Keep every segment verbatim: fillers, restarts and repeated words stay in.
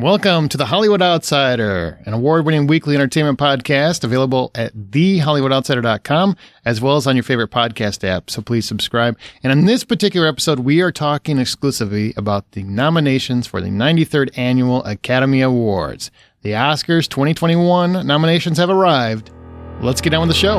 Welcome to The Hollywood Outsider, an award-winning weekly entertainment podcast available at the hollywood outsider dot com, as well as on your favorite podcast app, so please subscribe. And on this particular episode, we are talking exclusively about the nominations for the ninety-third Annual Academy Awards. The Oscars twenty twenty-one nominations have arrived. Let's get on with the show.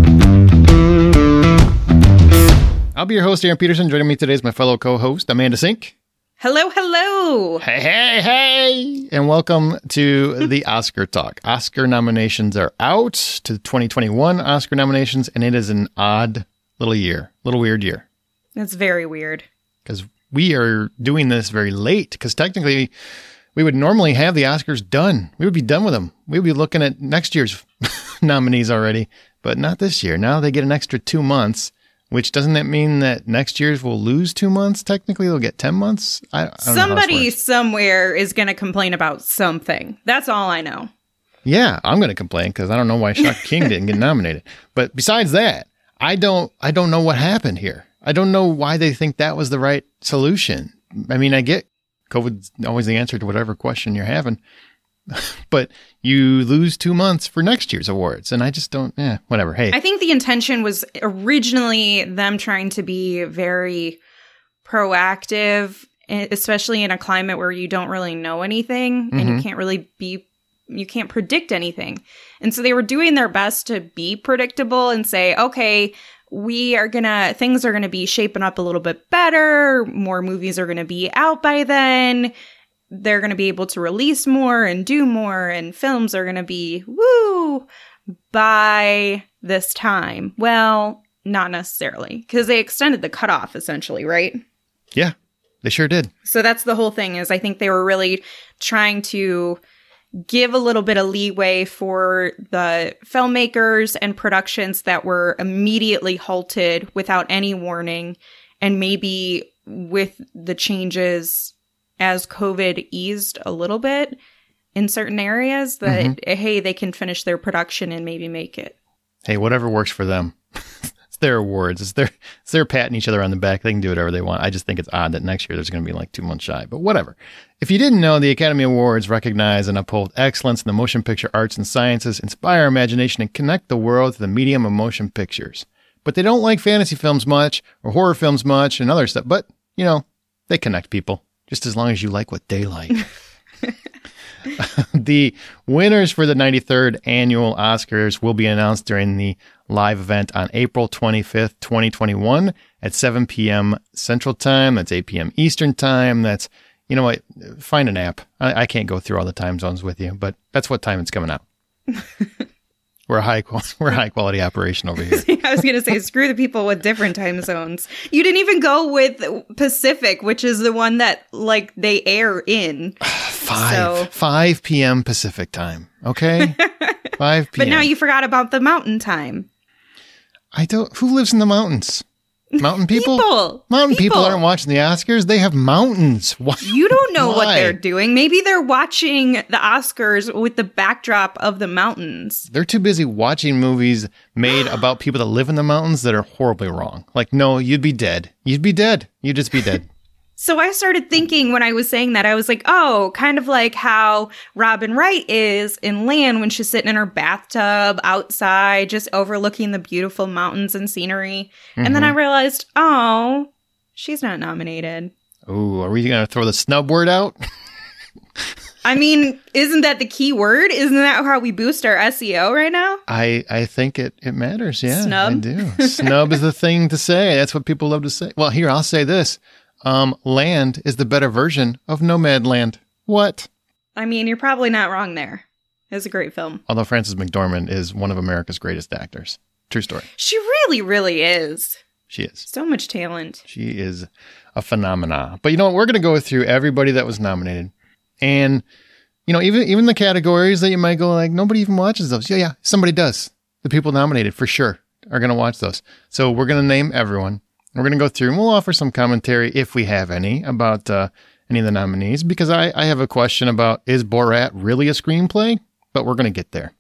I'll be your host, Aaron Peterson. Joining me today is my fellow co-host, Amanda Sink. Hello, hello. Hey, hey, hey. And welcome to the Oscar Talk. Oscar nominations are out to the twenty twenty-one Oscar nominations, and it is an odd little year, little weird year. It's very weird. Because we are doing this very late, because technically we would normally have the Oscars done. We would be done with them. We would be looking at next year's nominees already, but not this year. Now they get an extra two months. Which, doesn't that mean that next year's will lose two months? Technically, they'll get ten months? I, I don't Somebody somewhere is going to complain about something. That's all I know. Yeah, I'm going to complain because I don't know why Shaka King didn't get nominated. But besides that, I don't I don't know what happened here. I don't know why they think that was the right solution. I mean, I get COVID's always the answer to whatever question you're having. But you lose two months for next year's awards. And I just don't, eh, whatever. Hey. I think the intention was originally them trying to be very proactive, especially in a climate where you don't really know anything mm-hmm. and you can't really be, you can't predict anything. And so they were doing their best to be predictable and say, okay, we are gonna, things are gonna be shaping up a little bit better. More movies are gonna be out by then. They're going to be able to release more and do more, and films are going to be, woo, by this time. Well, not necessarily, because they extended the cutoff, essentially, right? Yeah, they sure did. So that's the whole thing, is I think they were really trying to give a little bit of leeway for the filmmakers and productions that were immediately halted without any warning, and maybe with the changes as COVID eased a little bit in certain areas, that, mm-hmm. hey, they can finish their production and maybe make it. Hey, whatever works for them. It's their awards. It's their, it's their patting each other on the back. They can do whatever they want. I just think it's odd that next year there's going to be like two months shy, but whatever. If you didn't know, the Academy Awards recognize and uphold excellence in the motion picture arts and sciences, inspire imagination, and connect the world to the medium of motion pictures. But they don't like fantasy films much or horror films much and other stuff. But, you know, they connect people. Just as long as you like what they like. The winners for the ninety-third Annual Oscars will be announced during the live event on April twenty-fifth, twenty twenty-one at seven p.m. Central Time. That's eight p.m. Eastern Time. That's, you know what, find an app. I, I can't go through all the time zones with you, but that's what time it's coming out. We're a high quality, we're a high quality operation over here. I was going to say, screw the people with different time zones. You didn't even go with Pacific, which is the one that like they air in. Five, so. five p.m. Pacific time. Okay. five p.m. But now you forgot about the mountain time. I don't, who lives in the mountains? Mountain people? people. Mountain people. people aren't watching the Oscars. They have mountains. Why? You don't know Why? what they're doing. Maybe they're watching the Oscars with the backdrop of the mountains. They're too busy watching movies made about people that live in the mountains that are horribly wrong. Like, no, you'd be dead. You'd be dead. You'd just be dead. So I started thinking when I was saying that, I was like, oh, kind of like how Robin Wright is in Land when she's sitting in her bathtub outside, just overlooking the beautiful mountains and scenery. Mm-hmm. And then I realized, oh, she's not nominated. Oh, are we going to throw the snub word out? I mean, isn't that the key word? Isn't that how we boost our S E O right now? I, I think it, it matters. Yeah, Snub? I do. Snub is the thing to say. That's what people love to say. Well, here, I'll say this. Um, Land is the better version of Nomadland. What? I mean, you're probably not wrong there. It's a great film. Although Frances McDormand is one of America's greatest actors. True story. She really, really is. She is. So much talent. She is a phenomena. But you know what? We're going to go through everybody that was nominated. And, you know, even even the categories that you might go like, nobody even watches those. Yeah, yeah, somebody does. The people nominated for sure are going to watch those. So we're going to name everyone. We're going to go through and we'll offer some commentary, if we have any, about uh, any of the nominees. Because I, I have a question about, is Borat really a screenplay? But we're going to get there.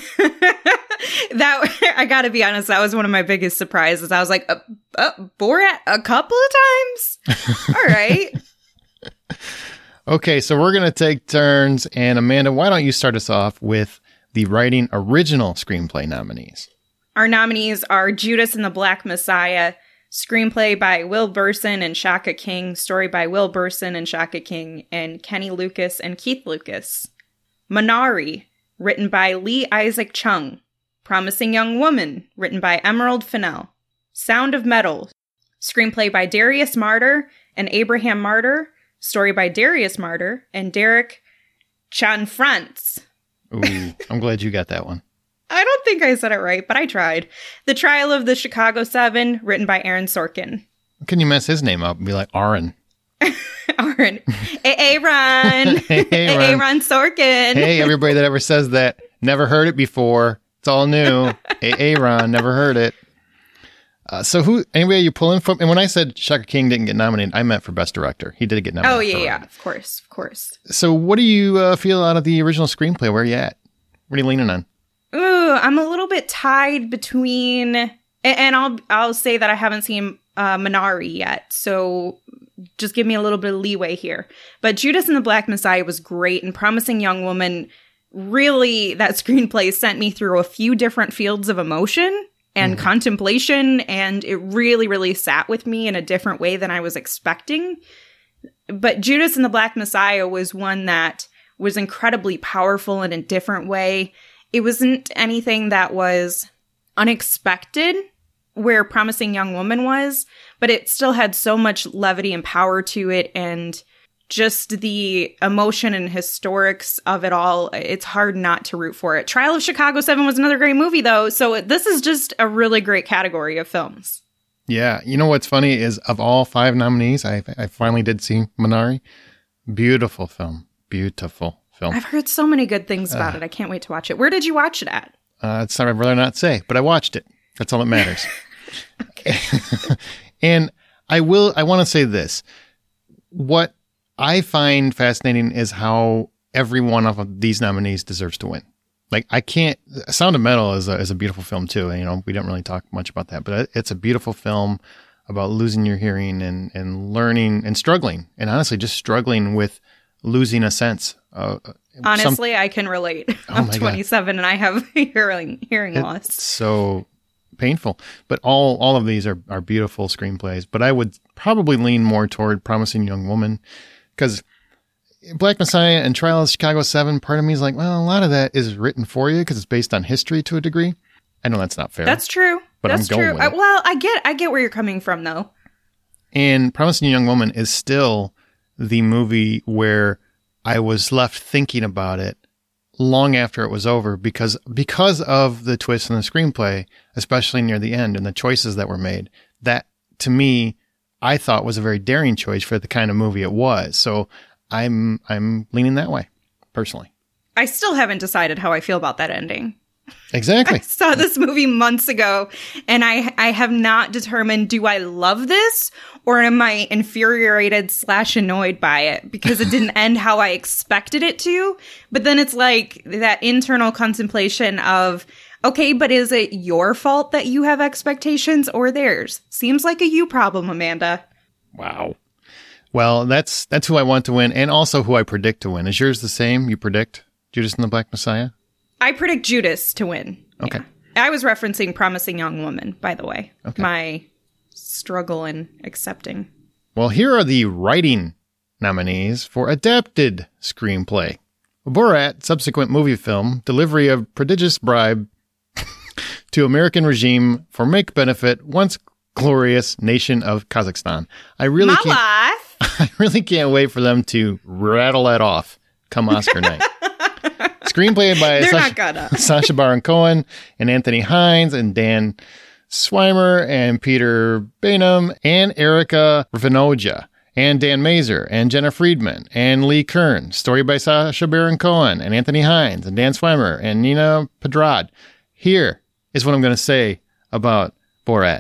That I got to be honest, that was one of my biggest surprises. I was like, uh, uh, Borat a couple of times? All right. Okay, so we're going to take turns. And Amanda, why don't you start us off with the writing original screenplay nominees? Our nominees are Judas and the Black Messiah, screenplay by Will Burson and Shaka King, story by Will Burson and Shaka King, and Kenny Lucas and Keith Lucas. Minari, written by Lee Isaac Chung. Promising Young Woman, written by Emerald Fennell. Sound of Metal, screenplay by Darius Martyr and Abraham Martyr, story by Darius Martyr and Derek Cianfrance. Ooh, I'm glad you got that one. I don't think I said it right, but I tried. The Trial of the Chicago Seven, written by Aaron Sorkin. Can you mess his name up and be like Aaron? Aaron. Aaron. Aaron Sorkin. Hey, everybody that ever says that, never heard it before. It's all new. Aaron, never heard it. Uh, so who, anyway, you pulling from? And when I said Shaka King didn't get nominated, I meant for Best Director. He did get nominated. Oh, yeah, yeah, of course, of course. So what do you uh, feel out of the original screenplay? Where are you at? What are you leaning on? Ooh, I'm a little bit tied between, and, and I'll I'll say that I haven't seen uh, Minari yet, so just give me a little bit of leeway here. But Judas and the Black Messiah was great, and Promising Young Woman, really, that screenplay sent me through a few different fields of emotion and mm. contemplation, and it really, really sat with me in a different way than I was expecting. But Judas and the Black Messiah was one that was incredibly powerful in a different way. It wasn't anything that was unexpected, where Promising Young Woman was, but it still had so much levity and power to it, and just the emotion and historics of it all. It's hard not to root for it. Trial of Chicago seven was another great movie, though, so this is just a really great category of films. Yeah, you know what's funny is of all five nominees, I, I finally did see Minari. Beautiful film. Beautiful film. I've heard so many good things about uh, it. I can't wait to watch it. Where did you watch it at? Uh, it's I'd rather not say, but I watched it. That's all that matters. And I will, I want to say this. What I find fascinating is how every one of these nominees deserves to win. Like, I can't, Sound of Metal is a, is a beautiful film too. And, you know, we don't really talk much about that, but it's a beautiful film about losing your hearing and, and learning and struggling. And honestly, just struggling with losing a sense. Uh, honestly, some, I can relate. Oh I'm twenty-seven God. And I have hearing, hearing it's loss. So painful, but all, all of these are, are beautiful screenplays, but I would probably lean more toward Promising Young Woman, because Black Messiah and Trial of Chicago seven, part of me is like, well, a lot of that is written for you because it's based on history to a degree. I know that's not fair. That's true. But that's I'm going true. with I, it. well, I get, I get where you're coming from, though. And Promising Young Woman is still the movie where I was left thinking about it long after it was over because because of the twist in the screenplay, especially near the end and the choices that were made. That, to me, I thought was a very daring choice for the kind of movie it was. So I'm I'm leaning that way, personally. I still haven't decided how I feel about that ending. Exactly. I saw this movie months ago, and I I have not determined, do I love this, or am I infuriated slash annoyed by it because it didn't end how I expected it to? But then it's like that internal contemplation of, okay, but is it your fault that you have expectations or theirs? Seems like a you problem, Amanda. Wow. Well, that's that's who I want to win, and also who I predict to win. Is yours the same? You predict Judas and the Black Messiah? I predict Judas to win. Okay. Yeah. I was referencing Promising Young Woman, by the way. Okay. My struggle in accepting. Well, here are the writing nominees for Adapted Screenplay. Borat, subsequent movie film, delivery of prodigious bribe to American regime for make benefit once glorious nation of Kazakhstan. I really My can't, life. I really can't wait for them to rattle that off come Oscar night. Screenplay by They're Sasha, not gonna. Sacha Baron Cohen and Anthony Hines and Dan Swimer and Peter Bainum and Erica Vinoja and Dan Mazer and Jenna Friedman and Lee Kern. Story by Sacha Baron Cohen and Anthony Hines and Dan Swimer and Nina Pedrad. Here is what I'm going to say about Borat.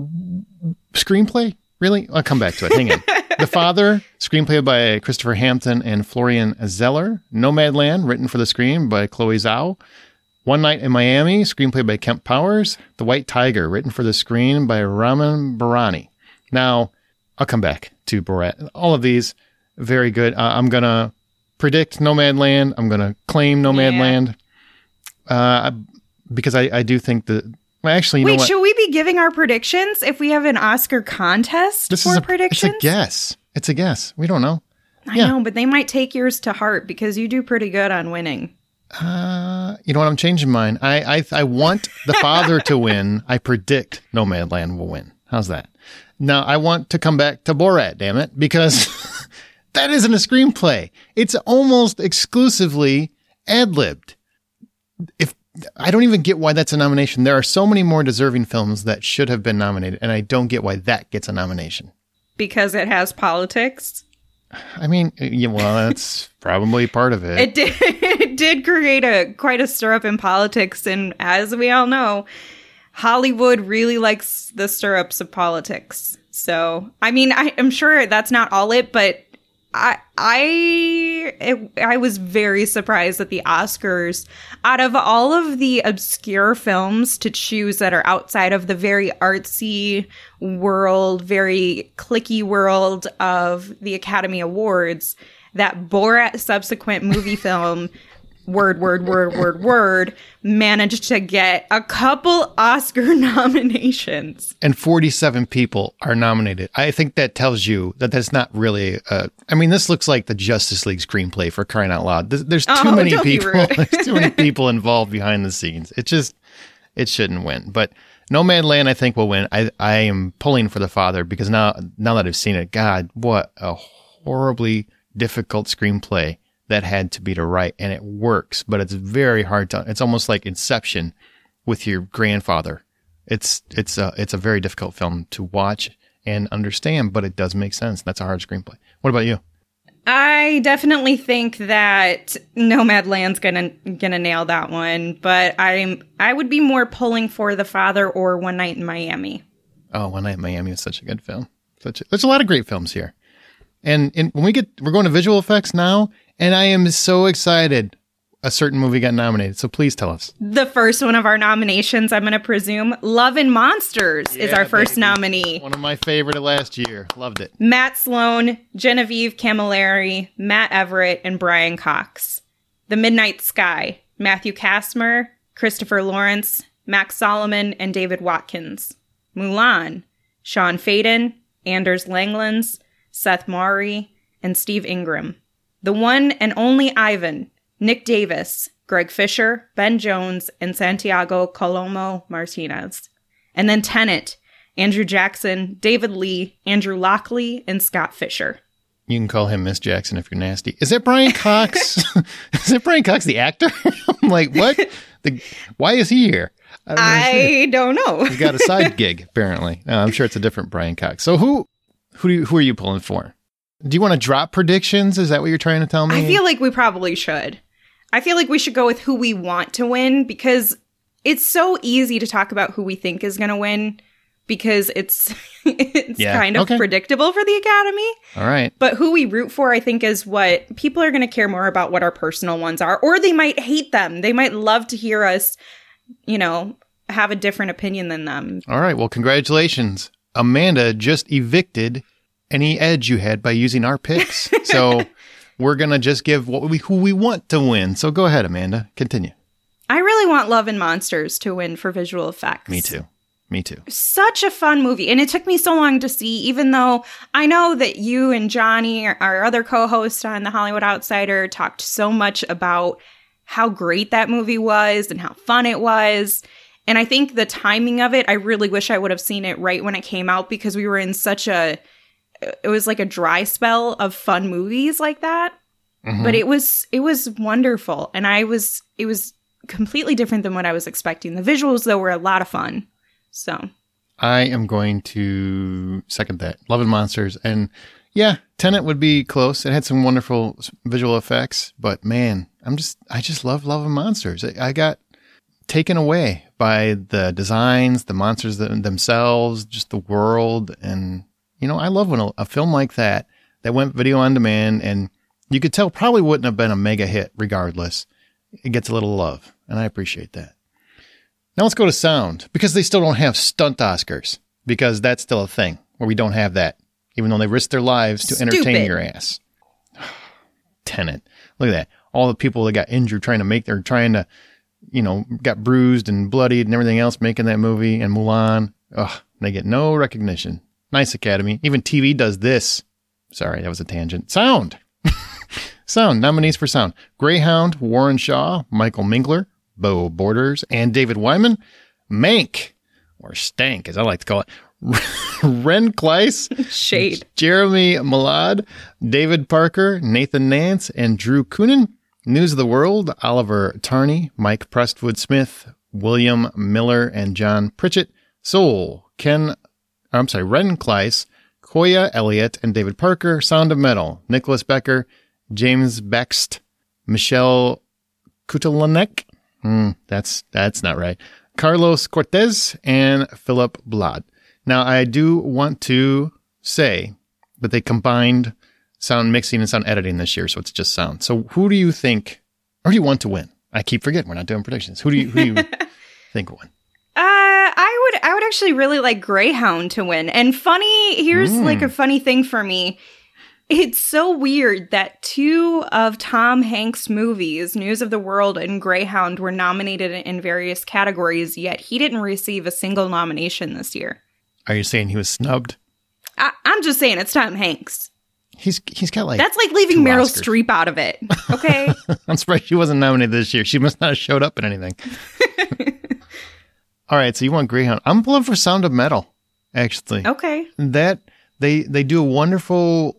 Screenplay? Really? I'll come back to it. Hang on. The Father, screenplay by Christopher Hampton and Florian Zeller. Nomadland, written for the screen by Chloe Zhao. One Night in Miami, screenplay by Kemp Powers. The White Tiger, written for the screen by Raman Barani. Now, I'll come back to Borat. All of these, very good. Uh, I'm going to predict Nomadland. I'm going to claim Nomadland. Yeah. Uh, because I, I do think that, well, actually, you Wait, know what? should we be giving our predictions if we have an Oscar contest this for is a, predictions? It's a guess. It's a guess. We don't know. I yeah. know, but they might take yours to heart because you do pretty good on winning. Uh, you know what? I'm changing mine. I, I, I want the father to win. I predict Nomadland will win. How's that? Now, I want to come back to Borat, damn it, because that isn't a screenplay. It's almost exclusively ad-libbed. If I don't even get why that's a nomination. There are so many more deserving films that should have been nominated, and I don't get why that gets a nomination. Because it has politics? I mean, yeah, well, that's probably part of it. It did, it did create a quite a stir up in politics, and as we all know, Hollywood really likes the stir-ups of politics. So, I mean, I, I'm sure that's not all it, but I I it, I was very surprised that the Oscars, out of all of the obscure films to choose that are outside of the very artsy world, very cliquey world of the Academy Awards, that Borat subsequent movie film, word, word, word, word, word, managed to get a couple Oscar nominations. And forty-seven people are nominated. I think that tells you that that's not really, uh, I mean, this looks like the Justice League screenplay, for crying out loud. There's, there's too oh, many don't people. Be rude. There's too many people involved behind the scenes. It just, it shouldn't win. But Nomadland, I think, will win. I, I am pulling for the father because now, now that I've seen it, God, what a horribly difficult screenplay that had to be to write, and it works, but it's very hard to, it's almost like Inception with your grandfather. It's, it's a, it's a very difficult film to watch and understand, but it does make sense. That's a hard screenplay. What about you? I definitely think that Nomadland's gonna, gonna nail that one, but I'm, I would be more pulling for The Father or One Night in Miami. Oh, One Night in Miami is such a good film. Such a, there's a lot of great films here. And, and when we get, we're going to visual effects now, and I am so excited a certain movie got nominated. So please tell us. The first one of our nominations, I'm going to presume, Love and Monsters yeah, is our first baby. nominee. One of my favorite of last year. Loved it. Matt Sloan, Genevieve Camilleri, Matt Everett, and Brian Cox. The Midnight Sky, Matthew Kastner, Christopher Lawrence, Max Solomon, and David Watkins. Mulan, Sean Faden, Anders Langlands, Seth Maury, and Steve Ingram. The One and Only Ivan, Nick Davis, Greg Fisher, Ben Jones, and Santiago Colomo Martinez. And then Tenet, Andrew Jackson, David Lee, Andrew Lockley, and Scott Fisher. You can call him Miss Jackson if you're nasty. Is that Brian Cox? Is that Brian Cox, the actor? I'm like, what? The, why is he here? I don't, I don't know. He's got a side gig, apparently. No, I'm sure it's a different Brian Cox. So who who, do you, who are you pulling for? Do you want to drop predictions? Is that what you're trying to tell me? I feel like we probably should. I feel like we should go with who we want to win because it's so easy to talk about who we think is going to win because it's it's yeah. kind of okay. predictable for the Academy. All right. But who we root for, I think, is what people are going to care more about what our personal ones are, or they might hate them. They might love to hear us, you know, have a different opinion than them. All right. Well, congratulations. Amanda just evicted any edge you had by using our picks. So we're going to just give what we, who we want to win. So go ahead, Amanda. Continue. I really want Love and Monsters to win for visual effects. Me too. Me too. Such a fun movie. And it took me so long to see, even though I know that you and Johnny, our other co-host on The Hollywood Outsider, talked so much about how great that movie was and how fun it was. And I think the timing of it, I really wish I would have seen it right when it came out because we were in such a... It was like a dry spell of fun movies like that. Mm-hmm. But it was it was wonderful. And I was it was completely different than what I was expecting. The visuals, though, were a lot of fun. So I am going to second that. Love and Monsters. And yeah, Tenet would be close. It had some wonderful visual effects. But man, I'm just I just love Love and Monsters. I got taken away by the designs, the monsters themselves, just the world. And you know, I love when a, a film like that, that went video on demand, and you could tell probably wouldn't have been a mega hit regardless. It gets a little love, and I appreciate that. Now let's go to sound, because they still don't have stunt Oscars, because that's still a thing, where we don't have that, even though they risk their lives to Stupid. entertain your ass. Tenet. Look at that. All the people that got injured trying to make, they're trying to, you know, got bruised and bloodied and everything else making that movie, and Mulan. Ugh, they get no recognition. Nice Academy. Even T V does this. Sorry, that was a tangent. Sound. Sound. Nominees for sound. Greyhound, Warren Shaw, Michael Minkler, Bo Borders, and David Wyman. Mank, or Stank, as I like to call it. Ren Kleiss, Shade, Jeremy Malad, David Parker, Nathan Nance, and Drew Coonan. News of the World, Oliver Tarney, Mike Prestwood Smith, William Miller, and John Pritchett. Soul, Ken, I'm sorry, Ren Kleiss, Koya Elliott, and David Parker. Sound of Metal, Nicholas Becker, James Bext, Michelle Kutalanek. Hmm, that's that's not right. Carlos Cortez, and Philip Blad. Now, I do want to say that they combined sound mixing and sound editing this year, so it's just sound. So who do you think, or do you want to win? I keep forgetting we're not doing predictions. Who do you, who do you think won? Uh, I would I would actually really like Greyhound to win. And funny, here's mm. like a funny thing for me. It's so weird that two of Tom Hanks' movies, News of the World and Greyhound, were nominated in various categories, yet he didn't receive a single nomination this year. Are you saying he was snubbed? I, I'm just saying it's Tom Hanks. He's he's got like That's like leaving Meryl Oscars. Streep out of it. Okay? I'm surprised she wasn't nominated this year. She must not have showed up in anything. All right, so you want Greyhound. I'm pulling for Sound of Metal, actually. Okay. That they they do a wonderful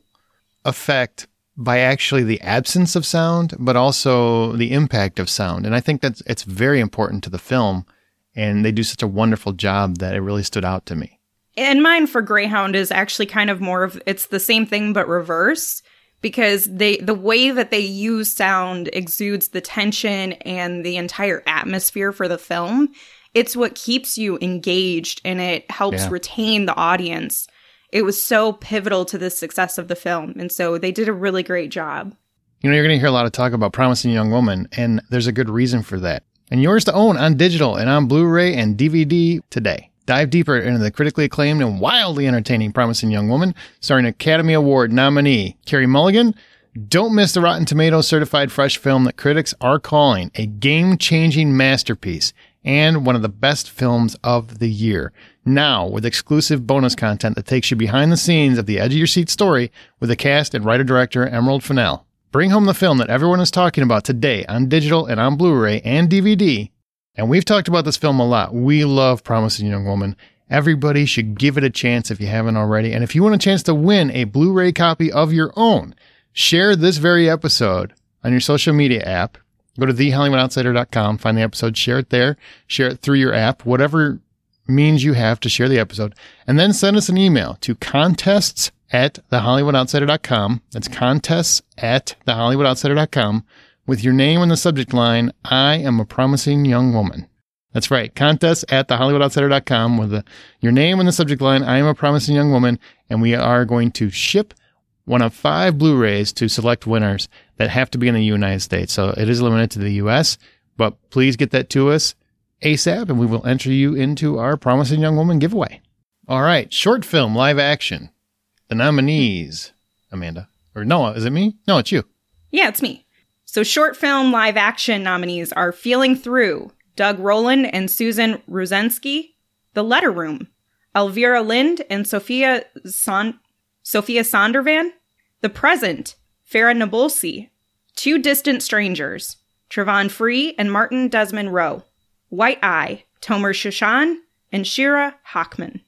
effect by actually the absence of sound, but also the impact of sound. And I think that's it's very important to the film, and they do such a wonderful job that it really stood out to me. And mine for Greyhound is actually kind of more of, it's the same thing but reverse, because they the way that they use sound exudes the tension and the entire atmosphere for the film. It's what keeps you engaged, and it helps yeah. retain the audience. It was so pivotal to the success of the film, and so they did a really great job. You know, you're going to hear a lot of talk about Promising Young Woman, and there's a good reason for that. And yours to own on digital and on Blu-ray and D V D today. Dive deeper into the critically acclaimed and wildly entertaining Promising Young Woman, starring Academy Award nominee Carey Mulligan. Don't miss the Rotten Tomatoes certified fresh film that critics are calling a game-changing masterpiece and one of the best films of the year. Now, with exclusive bonus content that takes you behind the scenes of the edge of your seat story with the cast and writer-director Emerald Fennell. Bring home the film that everyone is talking about today on digital and on Blu-ray and D V D. And we've talked about this film a lot. We love Promising Young Woman. Everybody should give it a chance if you haven't already. And if you want a chance to win a Blu-ray copy of your own, share this very episode on your social media app. Go to the hollywood outsider dot com, find the episode, share it there, share it through your app, whatever means you have to share the episode, and then send us an email to contests at the hollywood outsider dot com. That's contests at the hollywood outsider dot com with your name in the subject line, I am a promising young woman. That's right, contests at the hollywood outsider dot com with the, your name in the subject line, I am a promising young woman, and we are going to ship one of five Blu-rays to select winners that have to be in the United States. So it is limited to the U S, but please get that to us ASAP, and we will enter you into our Promising Young Woman giveaway. All right, short film, live action. The nominees, Amanda. Or no, is it me? No, it's you. Yeah, it's me. So short film, live action nominees are Feeling Through, Doug Rowland and Susan Ruzensky, The Letter Room, Elvira Lind and Sophia Son- Sophia Sondervan, The Present, Farah Nabulsi, Two Distant Strangers, Trevon Free and Martin Desmond Rowe, White Eye, Tomer Shushan, and Shira Hockman.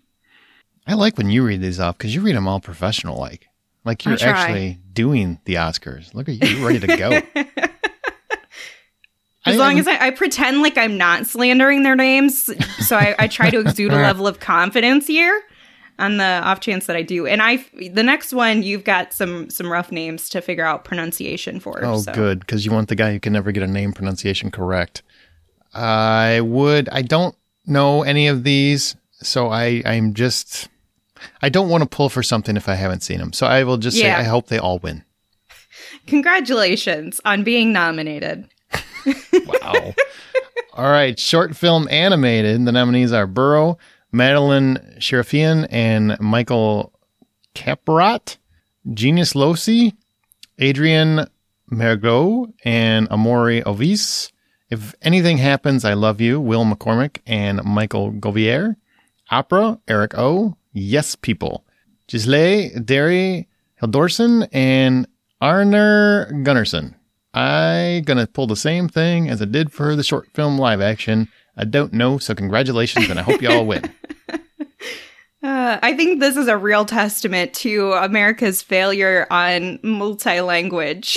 I like when you read these off because you read them all professional like. Like you're actually doing the Oscars. Look at you, you're ready to go. As I, long as I, I pretend like I'm not slandering their names, so I, I try to exude a level of confidence here on the off chance that I do. And I, the next one, you've got some some rough names to figure out pronunciation for. Oh, so. Good, because you want the guy who can never get a name pronunciation correct. I would. I don't know any of these, so I I'm just. I don't want to pull for something if I haven't seen them. So I will just yeah. say I hope they all win. Congratulations on being nominated. Wow. All right. Short film animated. The nominees are Burrow, Madeline Sherifian, and Michael Caparat, Genius Loci, Adrian Mergot and Amaury Ovis. If Anything Happens, I Love You, Will McCormick and Michael Govier. Opera, Eric O. Yes People, Gisle Derry Hildorson and Arner Gunnarsson. I gonna pull the same thing as I did for the short film live action. I don't know, so congratulations, and I hope you all win. Uh, I think this is a real testament to America's failure on multi-language.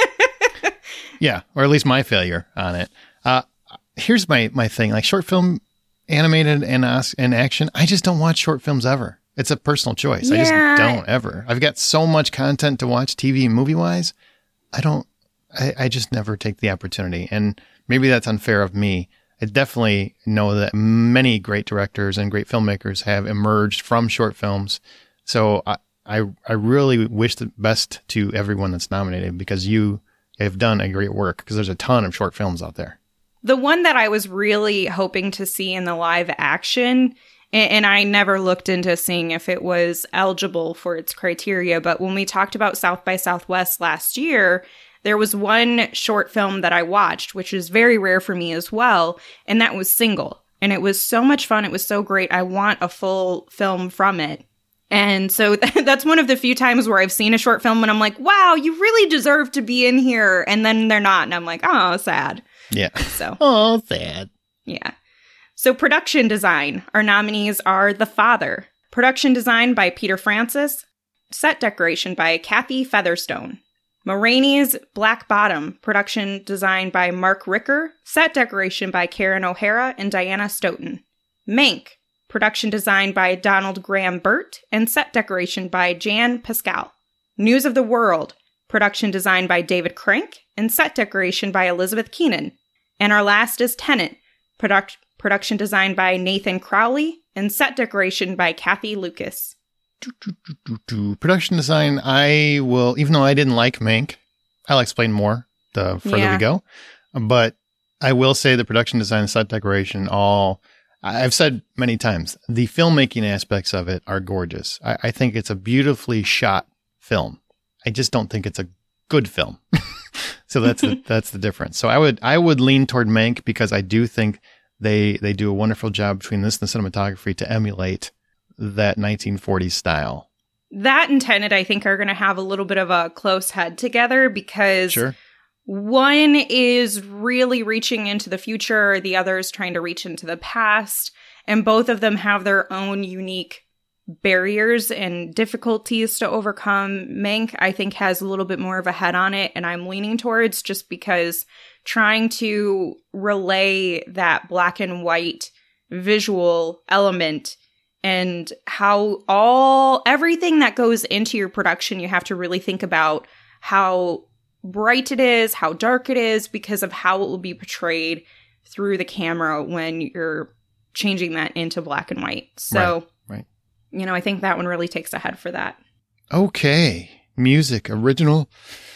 Yeah, or at least my failure on it. Uh, here's my, my thing. Like short film, animated, and, uh, and action, I just don't watch short films ever. It's a personal choice. Yeah. I just don't ever. I've got so much content to watch T V and movie-wise. I don't, I, I just never take the opportunity. And maybe that's unfair of me. I definitely know that many great directors and great filmmakers have emerged from short films. So I, I, I really wish the best to everyone that's nominated because you have done a great work because there's a ton of short films out there. The one that I was really hoping to see in the live action, and, and I never looked into seeing if it was eligible for its criteria, but when we talked about South by Southwest last year, there was one short film that I watched, which is very rare for me as well, and that was Single. And it was so much fun. It was so great. I want a full film from it. And so that's one of the few times where I've seen a short film and I'm like, wow, you really deserve to be in here. And then they're not. And I'm like, oh, sad. Yeah. So. Oh, sad. Yeah. So production design. Our nominees are The Father. Production design by Peter Francis. Set decoration by Kathy Featherstone. Ma Rainey's Black Bottom, production design by Mark Ricker, set decoration by Karen O'Hara and Diana Stoughton. Mank, production design by Donald Graham Burt, and set decoration by Jan Pascal. News of the World, production design by David Crank, and set decoration by Elizabeth Keenan. And our last is Tenet, product, production design by Nathan Crowley, and set decoration by Kathy Lucas. Do, do, do, do, do. Production design, I will, even though I didn't like Mank, I'll explain more the further yeah. we go. But I will say the production design and set decoration, all, I've said many times, the filmmaking aspects of it are gorgeous. I, I think it's a beautifully shot film. I just don't think it's a good film. So that's the, that's the difference. So I would I would lean toward Mank because I do think they they do a wonderful job between this and the cinematography to emulate that nineteen forties style. That and Tenet, I think, are going to have a little bit of a close head together because sure. One is really reaching into the future, the other is trying to reach into the past, and both of them have their own unique barriers and difficulties to overcome. Mank, I think, has a little bit more of a head on it, and I'm leaning towards just because trying to relay that black and white visual element and how all everything that goes into your production, you have to really think about how bright it is, how dark it is, because of how it will be portrayed through the camera when you're changing that into black and white. So, right, right. you know, I think that one really takes a head for that. Okay. Music, original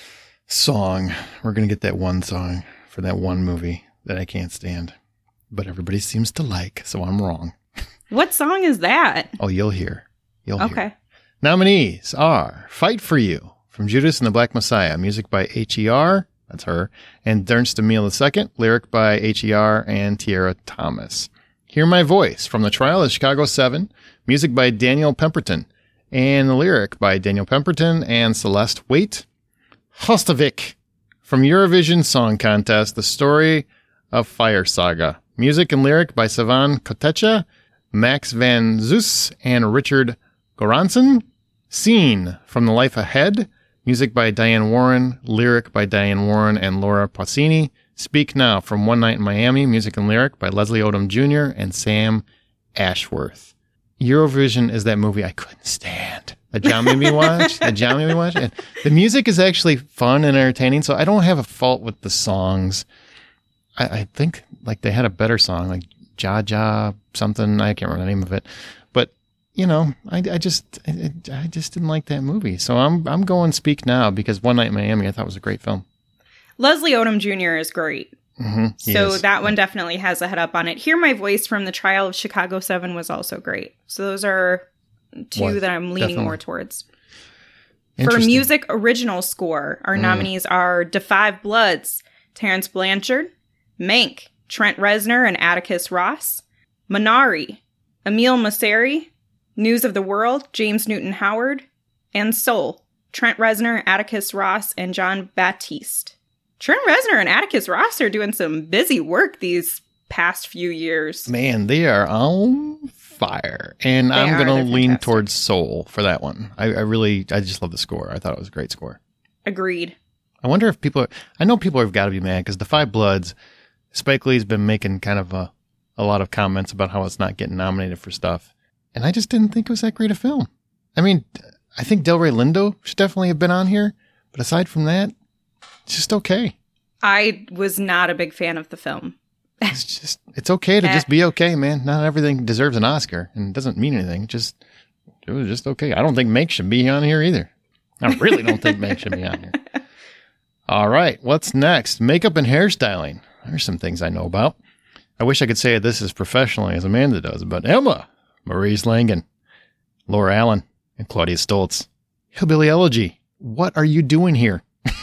song. We're going to get that one song for that one movie that I can't stand, but everybody seems to like, so I'm wrong. What song is that? Oh, you'll hear. You'll okay. hear. Nominees are Fight for You from Judas and the Black Messiah, music by H E R, that's her, and Ernst Emil the Second, lyric by H E R and Tierra Thomas. Hear My Voice from The Trial of Chicago seven, music by Daniel Pemberton, and the lyric by Daniel Pemberton and Celeste Waite. Hostovik from Eurovision Song Contest, The Story of Fire Saga, music and lyric by Savan Kotecha, Max Van Zeus, and Richard Goranson. Scene from The Life Ahead, music by Diane Warren, lyric by Diane Warren and Laura Pausini. Speak Now from One Night in Miami, music and lyric by Leslie Odom Junior and Sam Ashworth. Eurovision is that movie I couldn't stand. That John made me watch. That John made me watch. And the music is actually fun and entertaining, so I don't have a fault with the songs. I, I think like they had a better song, like Ja Ja something. I can't remember the name of it, but you know, I, I just I, I just didn't like that movie. So I'm I'm going Speak Now because One Night in Miami I thought was a great film. Leslie Odom Junior is great. Mm-hmm, so is. that one definitely has a head up on it. Hear My Voice from The Trial of Chicago seven was also great. So those are two was, that I'm leaning definitely. more towards. For Interesting. music original score, our Mm. nominees are Da Five Bloods, Terrence Blanchard, Mank, Trent Reznor and Atticus Ross, Minari, Emile Mosseri, News of the World, James Newton Howard, and Soul, Trent Reznor, Atticus Ross, and John Baptiste. Trent Reznor and Atticus Ross are doing some busy work these past few years. Man, they are on fire. And They I'm are. going They're to lean fantastic. towards Soul for that one. I, I really, I just love the score. I thought it was a great score. Agreed. I wonder if people are, I know people have got to be mad because The Five Bloods, Spike Lee's been making kind of a, a lot of comments about how it's not getting nominated for stuff. And I just didn't think it was that great a film. I mean, I think Delroy Lindo should definitely have been on here. But aside from that, it's just okay. I was not a big fan of the film. It's just, it's okay to just be okay, man. Not everything deserves an Oscar and it doesn't mean anything. Just, it was just okay. I don't think Mank should be on here either. I really don't think Mank should be on here. All right. What's next? Makeup and hairstyling. There's some things I know about. I wish I could say this as professionally as Amanda does, but Emma, Maurice Langen, Laura Allen, and Claudia Stoltz. Hillbilly Elegy. What are you doing here?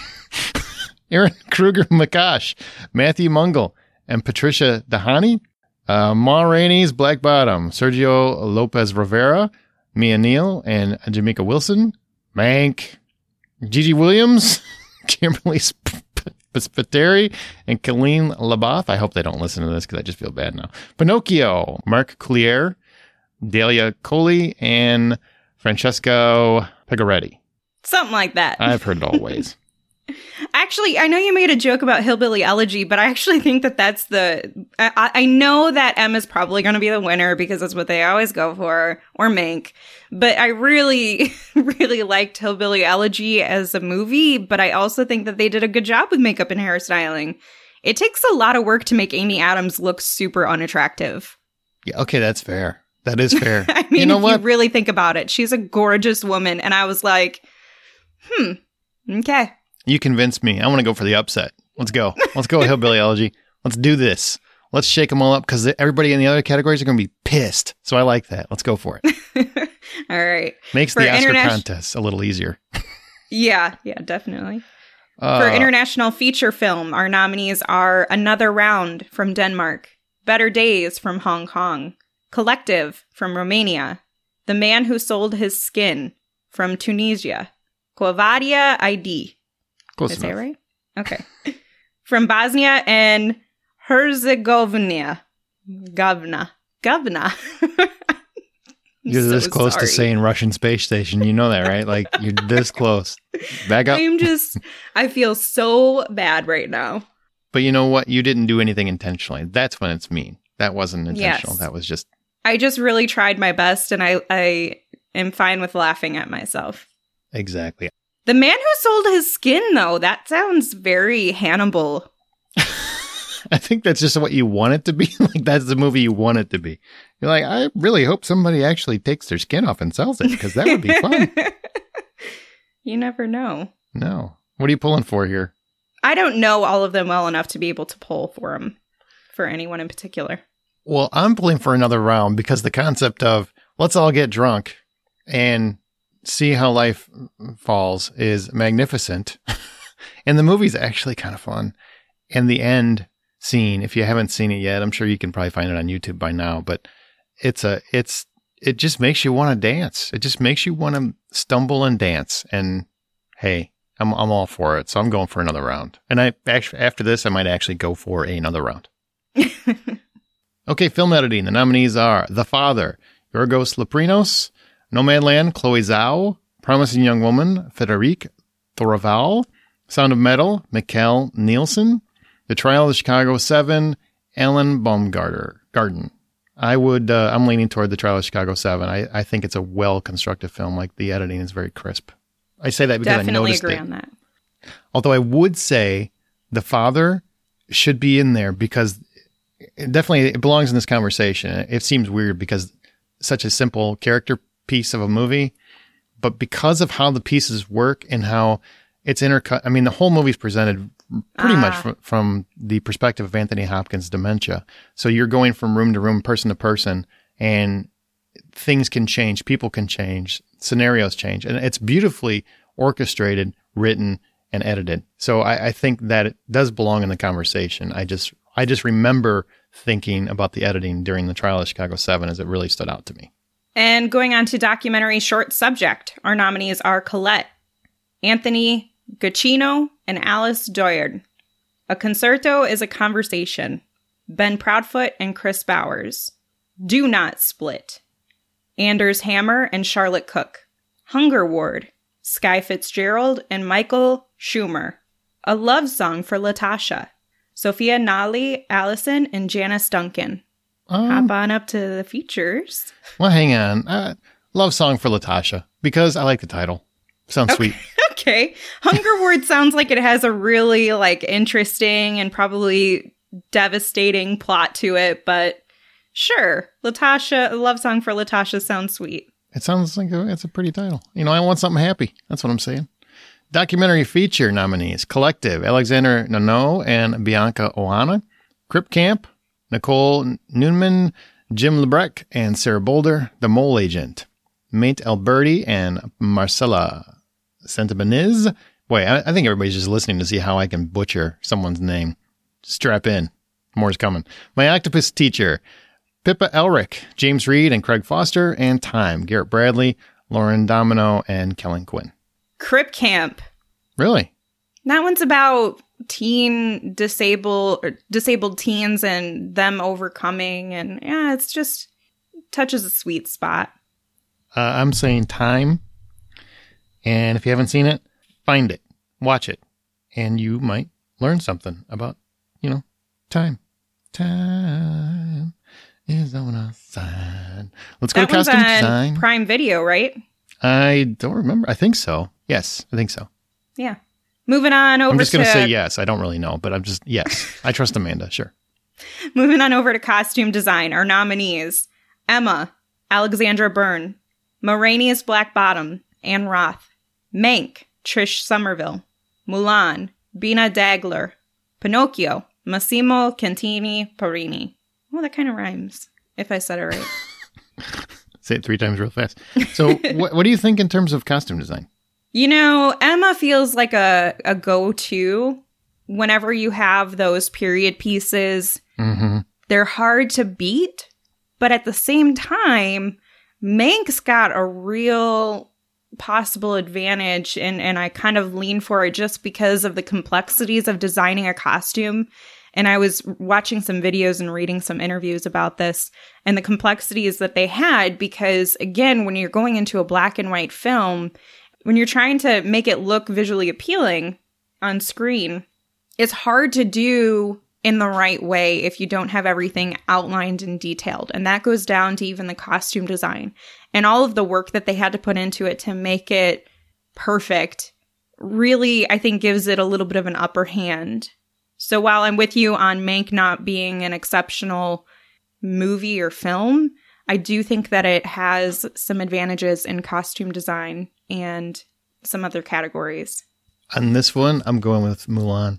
Aaron Kruger McCosh, Matthew Mungle, and Patricia Dahani. Uh, Ma Rainey's Black Bottom, Sergio Lopez Rivera, Mia Neal, and Jamaica Wilson. Mank, Gigi Williams, Kimberly Sp- Spiteri, and Colleen LaBeouf. I hope they don't listen to this because I just feel bad now. Pinocchio, Mark Coulier, Delia Coley, and Francesco Pegoretti. Something like that. I've heard it all ways. Actually, I know you made a joke about Hillbilly Elegy, but I actually think that that's the... I, I know that Emma's probably going to be the winner because that's what they always go for, or Mank. But I really, really liked Hillbilly Elegy as a movie, but I also think that they did a good job with makeup and hairstyling. It takes a lot of work to make Amy Adams look super unattractive. Yeah, okay, that's fair. That is fair. I mean, you know if what? you really think about it, she's a gorgeous woman, and I was like, hmm, okay. You convinced me. I want to go for the upset. Let's go. Let's go with Hillbilly Elegy. Let's do this. Let's shake them all up because everybody in the other categories are going to be pissed. So I like that. Let's go for it. All right. Makes For the Oscar internation- contest a little easier. Yeah, yeah, definitely. Uh, For international feature film, our nominees are Another Round from Denmark, Better Days from Hong Kong, Collective from Romania, The Man Who Sold His Skin from Tunisia, Quavadia I D. Close Did I say enough. it right? Okay. From Bosnia and Herzegovina. Govna. Govna. You're so this close to sorry. saying Russian space station. You know that, right? Like, you're this close. Back up. I'm just, I feel so bad right now. But you know what? You didn't do anything intentionally. That's when it's mean. That wasn't intentional. Yes. That was just... I just really tried my best, and I, I am fine with laughing at myself. Exactly. The Man Who Sold His Skin, though, that sounds very Hannibal. I think that's just what you want it to be. Like, that's the movie you want it to be. You're like, I really hope somebody actually takes their skin off and sells it because that would be fun. You never know. No. What are you pulling for here? I don't know all of them well enough to be able to pull for them, for anyone in particular. Well, I'm pulling for Another Round because the concept of let's all get drunk and see how life falls is magnificent. And the movie's actually kind of fun. And the end scene, if you haven't seen it yet, I'm sure you can probably find it on YouTube by now, but it's a, it's, it just makes you want to dance. It just makes you want to stumble and dance. And hey, I'm, I'm all for it. So I'm going for Another Round. And I actually, after this, I might actually go for another round. Okay. Film editing. The nominees are The Father, Yorgos Lanthimos, Nomadland, Chloe Zhao, Promising Young Woman, Frederic Thoreval, Sound of Metal, Mikkel Nielsen, The Trial of the Chicago Seven, Alan Baumgarten. Garden. I would, uh, I'm leaning toward The Trial of Chicago Seven. I, I think it's a well-constructed film. Like, the editing is very crisp. I say that because I Definitely noticed agree it. on that. Although I would say The Father should be in there because it definitely it belongs in this conversation. It seems weird because such a simple character piece of a movie, but because of how the pieces work and how it's intercut. I mean, the whole movie's presented pretty Ah. much from, from the perspective of Anthony Hopkins' dementia. So you're going from room to room, person to person, and things can change, people can change, scenarios change, and it's beautifully orchestrated, written, and edited. So I, I think that it does belong in the conversation. I just I just remember thinking about the editing during the trial of Chicago seven as it really stood out to me. And going on to documentary short subject, our nominees are Colette, Anthony Guccino, and Alice Doyard. A Concerto is a Conversation, Ben Proudfoot and Chris Bowers. Do Not Split, Anders Hammer and Charlotte Cook. Hunger Ward, Sky Fitzgerald and Michael Schumer. A Love Song for Latasha, Sophia Nali, Allison, and Janice Duncan. Um, Hop on up to the features. Well, hang on. Uh, love Song for Latasha, because I like the title. Sounds Okay. sweet. Okay. Hunger Ward sounds like it has a really like interesting and probably devastating plot to it, but sure. Latasha, a love song for Latasha sounds sweet. It sounds like a, it's a pretty title. You know, I want something happy. That's what I'm saying. Documentary feature nominees: Collective, Alexander Nano and Bianca Oana; Crip Camp, Nicole Newman, Jim Lebrecht, and Sarah Boulder; The Mole Agent, Mate Alberti and Marcella Santabaniz. Boy, I, I think everybody's just listening to see how I can butcher someone's name. Strap in. More's coming. My Octopus Teacher, Pippa Elric, James Reed and Craig Foster, and Time, Garrett Bradley, Lauren Domino, and Kellen Quinn. Crip Camp. Really? That one's about teen disabled or disabled teens and them overcoming, and yeah, it's just touches a sweet spot. Uh, I'm saying Time. And if you haven't seen it, find it, watch it, and you might learn something about, you know, time. Time is on our side. Let's go That to one's costume on design. Prime Video, right? I don't remember. I think so. Yes, I think so. Yeah. Moving on over I'm just to going to say yes. I don't really know, but I'm just, yes. I trust Amanda. Sure. moving on over to costume design. Our nominees: Emma, Alexandra Byrne, Ma Rainey's Black Bottom, Anne Roth, Mank, Trish Somerville, Mulan, Bina Dagler, Pinocchio, Massimo Cantini Parini. Well, that kind of rhymes, if I said it right. Say it three times real fast. So what, what do you think in terms of costume design? You know, Emma feels like a, a go-to whenever you have those period pieces. Mm-hmm. They're hard to beat, but at the same time, Mank's got a real possible advantage, and, and I kind of lean for it just because of the complexities of designing a costume. And I was watching some videos and reading some interviews about this and the complexities that they had, because again, when you're going into a black and white film, when you're trying to make it look visually appealing on screen, it's hard to do in the right way if you don't have everything outlined and detailed. And that goes down to even the costume design and all of the work that they had to put into it to make it perfect. Really, I think gives it a little bit of an upper hand. So while I'm with you on Mank not being an exceptional movie or film, I do think that it has some advantages in costume design and some other categories. On this one, I'm going with Mulan.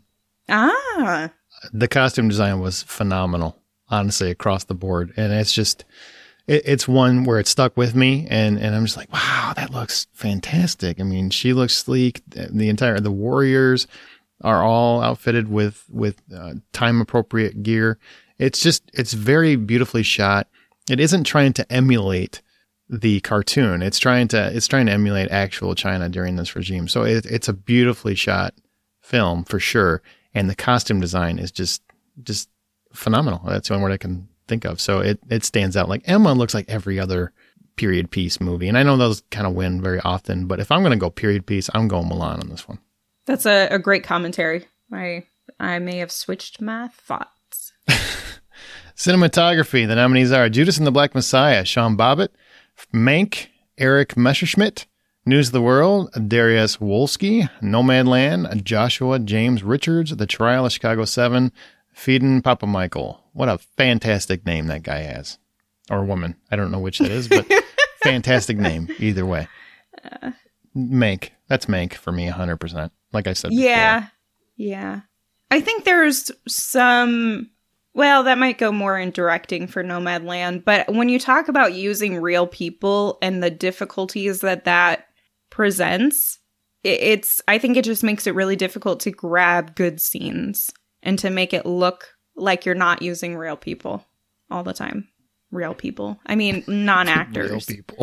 Ah. The costume design was phenomenal, honestly, across the board. And it's just, it, it's one where it stuck with me. And, and I'm just like, wow, that looks fantastic. I mean, she looks sleek. The entire, the warriors are all outfitted with, with uh, time appropriate gear. It's just, it's very beautifully shot. It isn't trying to emulate the cartoon. It's trying to, it's trying to emulate actual China during this regime. So it, it's a beautifully shot film for sure. And the costume design is just, just phenomenal. That's the only word I can think of. So it, it stands out. Like Emma looks like every other period piece movie. And I know those kind of win very often, but if I'm going to go period piece, I'm going Mulan on this one. That's a, a great commentary. I I may have switched my thoughts. Cinematography. The nominees are Judas and the Black Messiah, Sean Bobbitt, Mank, Eric Messerschmidt, News of the World, Darius Wolski, Nomadland, Joshua James Richards, The Trial of Chicago seven, Feedin' Papa Michael. What a fantastic name that guy has. Or woman. I don't know which that is, but fantastic name either way. Uh, Mank. That's Mank for me, one hundred percent. Like I said before. Yeah. Yeah. I think there's some... Well, that might go more in directing for Nomadland, but when you talk about using real people and the difficulties that that presents, it, it's, I think it just makes it really difficult to grab good scenes and to make it look like you're not using real people all the time. Real people. I mean, non-actors. Real people.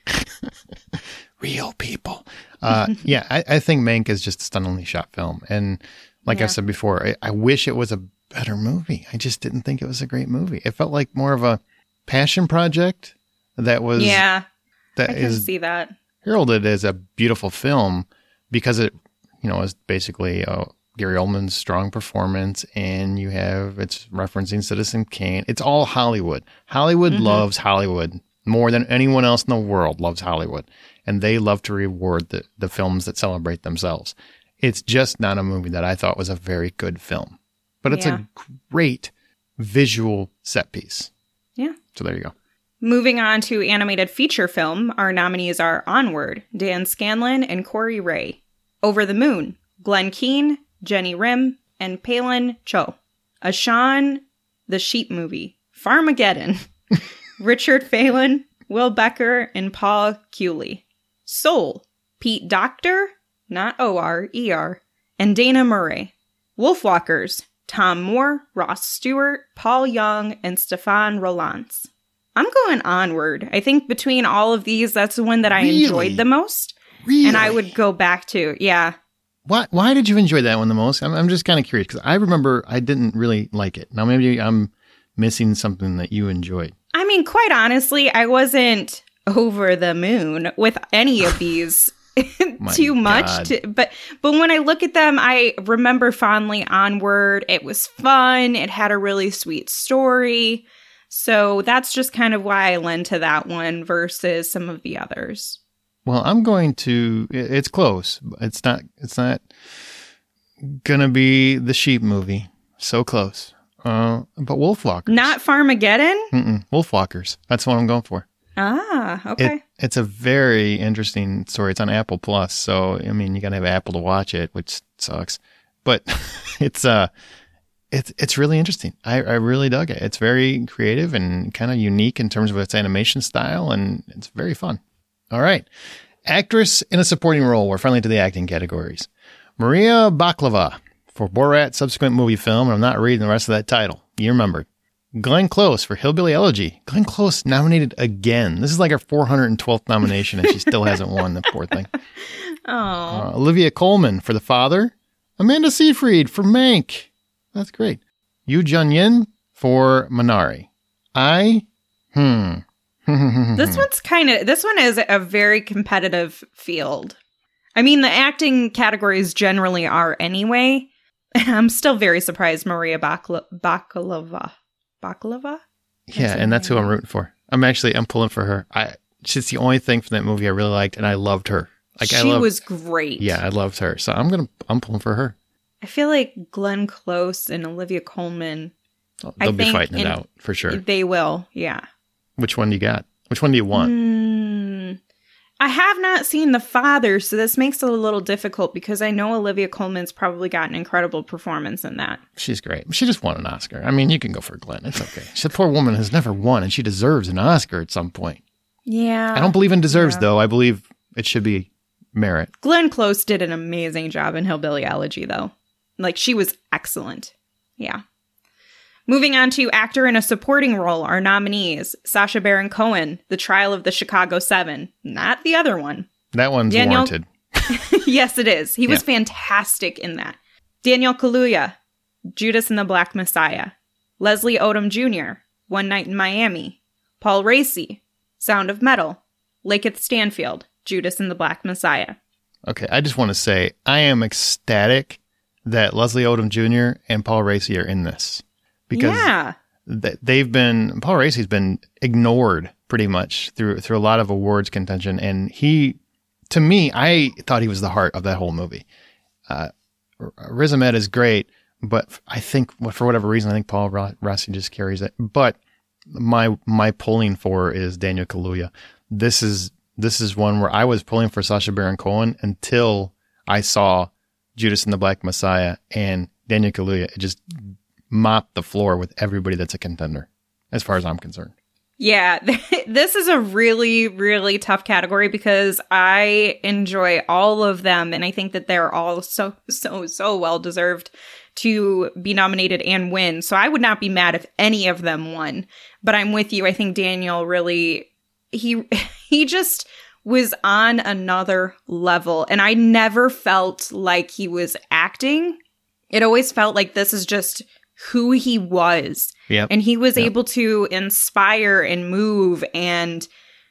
Real people. Uh, yeah, I, I think Mank is just a stunningly shot film. And like Yeah. I said before, I, I wish it was a better movie. I just didn't think it was a great movie. It felt like more of a passion project that was Yeah, that I can is see that. heralded as a beautiful film because it, you know, is basically uh, Gary Oldman's strong performance, and you have it's referencing Citizen Kane. It's all Hollywood. Hollywood Mhm. loves Hollywood more than anyone else in the world loves Hollywood, and they love to reward the the films that celebrate themselves. It's just not a movie that I thought was a very good film, but it's Yeah. a great visual set piece. Yeah. So there you go. Moving on to animated feature film, our nominees are Onward, Dan Scanlon and Corey Ray. Over the Moon, Glenn Keane, Jenny Rim, and Palin Cho. A Shaun the Sheep movie, Farmageddon, Richard Phelan, Will Becker, and Paul Cooley. Soul, Pete Docter, not O R, E R, and Dana Murray. Wolfwalkers, Tom Moore, Ross Stewart, Paul Young, and Stefan Rolance. I'm going Onward. I think between all of these, that's the one that I Really? enjoyed the most. Really? And I would go back to. Yeah. Why, why did you enjoy that one the most? I'm, I'm just kind of curious because I remember I didn't really like it. Now, maybe I'm missing something that you enjoyed. I mean, quite honestly, I wasn't over the moon with any of these My too much. God. To, but but when I look at them, I remember fondly Onward. It was fun. It had a really sweet story. So that's just kind of why I lend to that one versus some of the others. Well, I'm going to. it- It's close. It's not. It's not gonna be the sheep movie. So close. Uh, but Wolfwalkers. Not Farmageddon? Mm-mm. Wolfwalkers. That's what I'm going for. Ah, okay. It, it's a very interesting story. It's on Apple Plus, so I mean, you gotta have Apple to watch it, which sucks. But it's uh, it's it's really interesting. I, I really dug it. It's very creative and kind of unique in terms of its animation style, and it's very fun. All right, actress in a supporting role. We're finally to the acting categories. Maria Baklava for Borat subsequent movie film, and I'm not reading the rest of that title. You remembered. Glenn Close for Hillbilly Elegy. Glenn Close nominated again. This is like her four hundred twelfth nomination, and she still hasn't won, the poor thing. Oh, Uh, Olivia Colman for The Father. Amanda Seyfried for Mank. That's great. Yu Jun Yin for Minari. I, hmm. this one's kind of, this one is a very competitive field. I mean, the acting categories generally are anyway. And I'm still very surprised Maria Bakla- Bakalova. Baklava? Yeah, and that's who I'm rooting for. I'm actually, I'm pulling for her. I, she's the only thing from that movie I really liked, and I loved her. Like, she I loved, was great. Yeah, I loved her. So I'm going to, I'm pulling for her. I feel like Glenn Close and Olivia Colman, They'll I be think fighting it in- out for sure. they will. Yeah. Which one do you got? Which one do you want? Hmm. I have not seen The Father, so this makes it a little difficult because I know Olivia Colman's probably got an incredible performance in that. She's great. She just won an Oscar. I mean, you can go for Glenn. It's okay. She, the poor woman has never won, and she deserves an Oscar at some point. Yeah. I don't believe in deserves, yeah. though. I believe it should be merit. Glenn Close did an amazing job in Hillbilly Elegy, though. Like, she was excellent. Yeah. Moving on to actor in a supporting role, our nominees. Sacha Baron Cohen, The Trial of the Chicago Seven. Not the other one. That one's Daniel- warranted. Yes, it is. He was Yeah. fantastic in that. Daniel Kaluuya, Judas and the Black Messiah. Leslie Odom Junior, One Night in Miami. Paul Raci, Sound of Metal. Lakeith Stanfield, Judas and the Black Messiah. Okay, I just want to say I am ecstatic that Leslie Odom Junior and Paul Raci are in this because yeah. th- they've been Paul Raci's been ignored pretty much through through a lot of awards contention, and he, to me, I thought he was the heart of that whole movie. Uh, Riz Ahmed is great, but I think for whatever reason, I think Paul Ra- Raci just carries it. But my my pulling for is Daniel Kaluuya. This is this is one where I was pulling for Sacha Baron Cohen until I saw Judas and the Black Messiah, and Daniel Kaluuya. It just mopped the floor with everybody that's a contender, as far as I'm concerned. Yeah, this is a really, really tough category because I enjoy all of them. And I think that they're all so, so, so well deserved to be nominated and win. So I would not be mad if any of them won. But I'm with you. I think Daniel really, he, he just was on another level. And I never felt like he was acting. It always felt like this is just who he was. Yep. And he was Yep. able to inspire and move and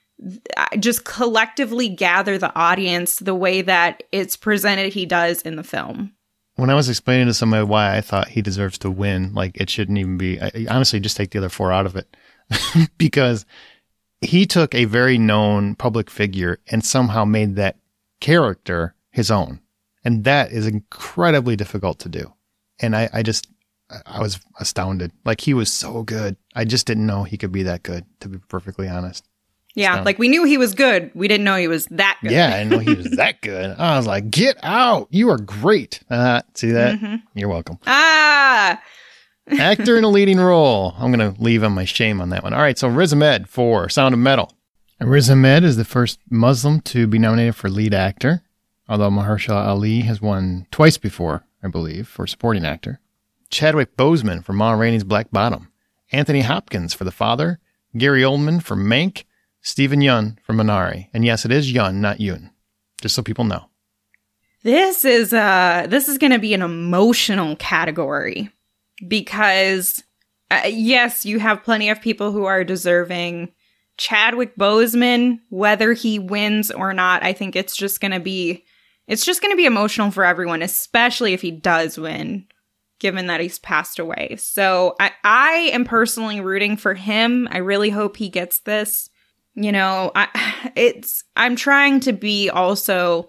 just collectively gather the audience the way that it's presented he does in the film. When I was explaining to somebody why I thought he deserves to win, like it shouldn't even be, I, honestly, just take the other four out of it. Because he took a very known public figure and somehow made that character his own. And that is incredibly difficult to do. And I, I just, I was astounded. Like, he was so good. I just didn't know he could be that good, to be perfectly honest. Yeah, Astounded. like we knew he was good. We didn't know he was that good. Yeah, I didn't know he was that good. I was like, get out. You are great. Uh, see that? Mm-hmm. You're welcome. Ah! Actor in a leading role. I'm going to leave on my shame on that one. All right, so Riz Ahmed for Sound of Metal. Riz Ahmed is the first Muslim to be nominated for lead actor, although Mahershala Ali has won twice before, I believe, for supporting actor. Chadwick Boseman for Ma Rainey's Black Bottom. Anthony Hopkins for The Father. Gary Oldman for Mank. Stephen Yeun for Minari. And yes, it is Yeun, not Yoon. Just so people know. This is uh this is going to be an emotional category because uh, yes, you have plenty of people who are deserving. Chadwick Boseman, whether he wins or not, I think it's just going to be it's just going to be emotional for everyone, especially if he does win, given that he's passed away. So I, I am personally rooting for him. I really hope he gets this. You know, I, it's I'm trying to be also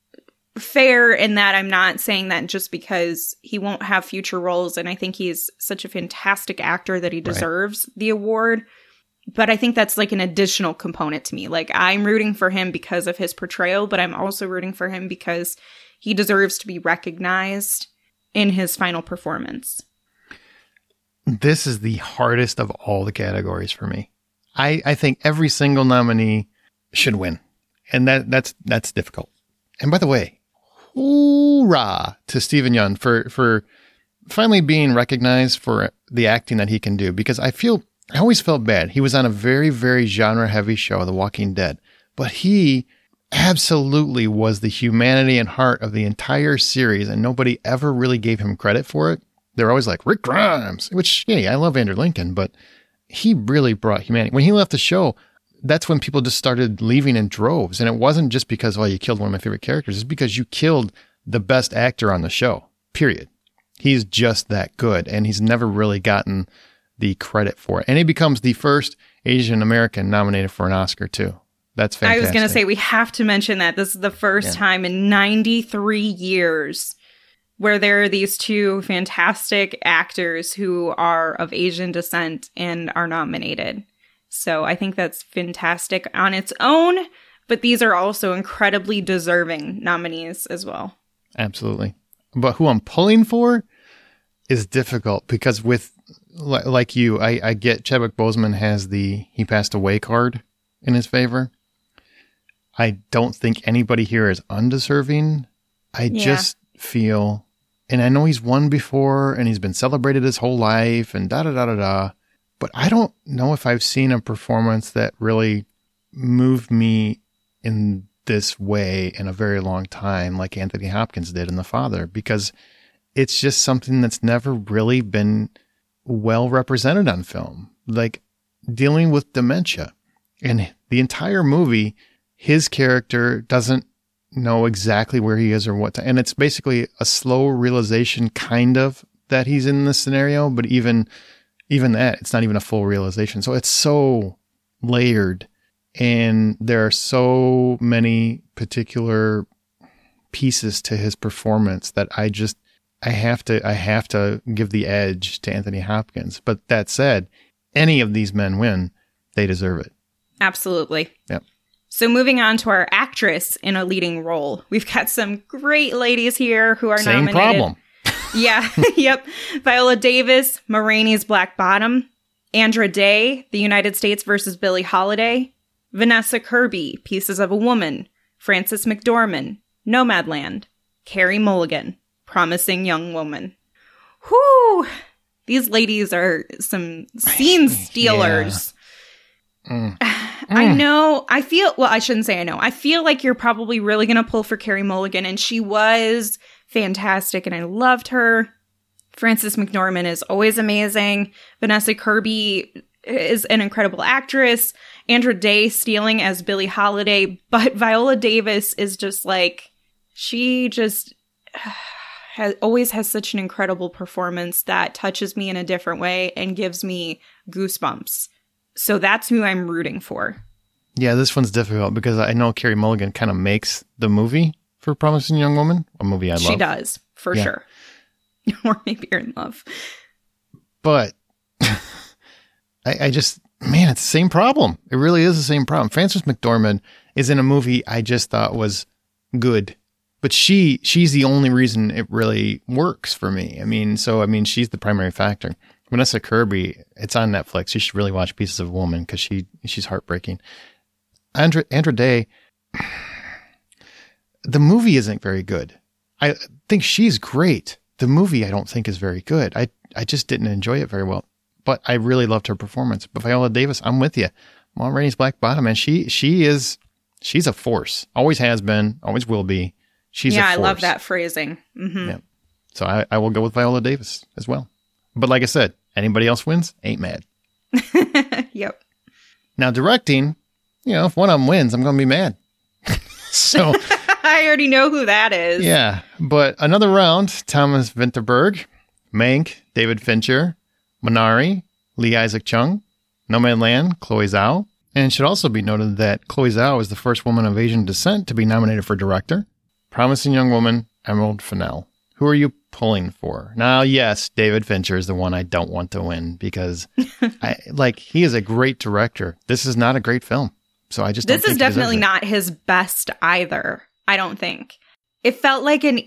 fair in that I'm not saying that just because he won't have future roles. And I think he's such a fantastic actor that he deserves right. the award. But I think that's like an additional component to me. Like, I'm rooting for him because of his portrayal, but I'm also rooting for him because he deserves to be recognized in his final performance. This is the hardest of all the categories for me. I, I think every single nominee should win. And that that's that's difficult. And by the way, hoorah to Stephen Yeun for, for finally being recognized for the acting that he can do. Because I feel, I always felt bad. He was on a very, very genre-heavy show, The Walking Dead. But he absolutely was the humanity and heart of the entire series, and nobody ever really gave him credit for it. They're always like, Rick Grimes, which, yeah, I love Andrew Lincoln, but he really brought humanity. When he left the show, that's when people just started leaving in droves. And it wasn't just because, oh, you killed one of my favorite characters. It's because you killed the best actor on the show, period. He's just that good, and he's never really gotten the credit for it. And he becomes the first Asian American nominated for an Oscar, too. That's fantastic. I was going to say, we have to mention that. This is the first yeah. time in ninety-three years where there are these two fantastic actors who are of Asian descent and are nominated. So I think that's fantastic on its own, but these are also incredibly deserving nominees as well. Absolutely. But who I'm pulling for is difficult because with, like you, I, I get Chadwick Boseman has the he passed away card in his favor. I don't think anybody here is undeserving. I yeah. just feel, and I know he's won before and he's been celebrated his whole life and da da da da da, but I don't know if I've seen a performance that really moved me in this way in a very long time, like Anthony Hopkins did in The Father, because it's just something that's never really been well represented on film, like dealing with dementia. And the entire movie, his character doesn't know exactly where he is or what to, and it's basically a slow realization kind of that he's in this scenario, but even even that, it's not even a full realization. So it's so layered, and there are so many particular pieces to his performance that I just I have to I have to give the edge to Anthony Hopkins. But that said, any of these men win, they deserve it. Absolutely. Yep. So moving on to our actress in a leading role. We've got some great ladies here who are Same nominated. problem. Yeah. Yep. Viola Davis, Ma Rainey's Black Bottom. Andra Day, The United States versus Billie Holiday. Vanessa Kirby, Pieces of a Woman. Frances McDormand, Nomadland. Carey Mulligan, Promising Young Woman. Whew! These ladies are some scene stealers. Yeah. Mm. I Mm. know, I feel, well, I shouldn't say I know. I feel like you're probably really going to pull for Carey Mulligan, and she was fantastic, and I loved her. Frances McDormand is always amazing. Vanessa Kirby is an incredible actress. Andra Day stealing as Billie Holiday, but Viola Davis is just like, she just has, always has such an incredible performance that touches me in a different way and gives me goosebumps. So that's who I'm rooting for. Yeah, this one's difficult because I know Carey Mulligan kind of makes the movie for Promising Young Woman, a movie I love. She does, for Yeah. sure. Or maybe you're in love. But I, I just, man, it's the same problem. It really is the same problem. Frances McDormand is in a movie I just thought was good. But she she's the only reason it really works for me. I mean, so, I mean, she's the primary factor. Vanessa Kirby, it's on Netflix. You should really watch Pieces of a Woman because she, she's heartbreaking. Andra, Andra Day, the movie isn't very good. I think she's great. The movie I don't think is very good. I, I just didn't enjoy it very well. But I really loved her performance. But Viola Davis, I'm with you. Ma Rainey's Black Bottom, man, she she is, she's a force. Always has been, always will be. She's yeah, a force. I love that phrasing. Mm-hmm. Yeah. So I, I will go with Viola Davis as well. But like I said, anybody else wins, ain't mad. Yep. Now directing, you know, if one of them wins, I'm going to be mad. So I already know who that is. yeah, but another round, Thomas Vinterberg, Mank, David Fincher, Minari, Lee Isaac Chung, Nomadland, Chloe Zhao. And it should also be noted that Chloe Zhao is the first woman of Asian descent to be nominated for director. Promising Young Woman, Emerald Fennell. Who are you pulling for? Now, yes, David Fincher is the one I don't want to win because I like he is a great director. This is not a great film. So I just don't This think is he deserves definitely it. not his best either, I don't think. It felt like an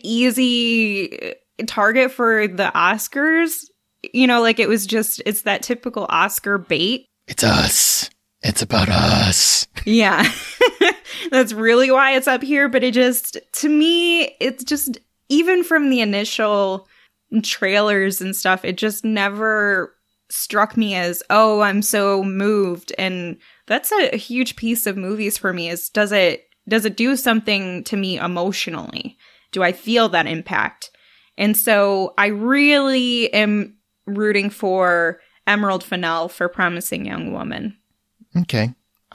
easy target for the Oscars. You know, like it was just, it's that typical Oscar bait. It's us. It's about us. Yeah. That's really why it's up here. But it just, to me, it's just, even from the initial trailers and stuff, it just never struck me as, oh, I'm so moved. And that's a, a huge piece of movies for me is, does it, does it do something to me emotionally? Do I feel that impact? And so I really am rooting for Emerald Fennell for Promising Young Woman. Okay.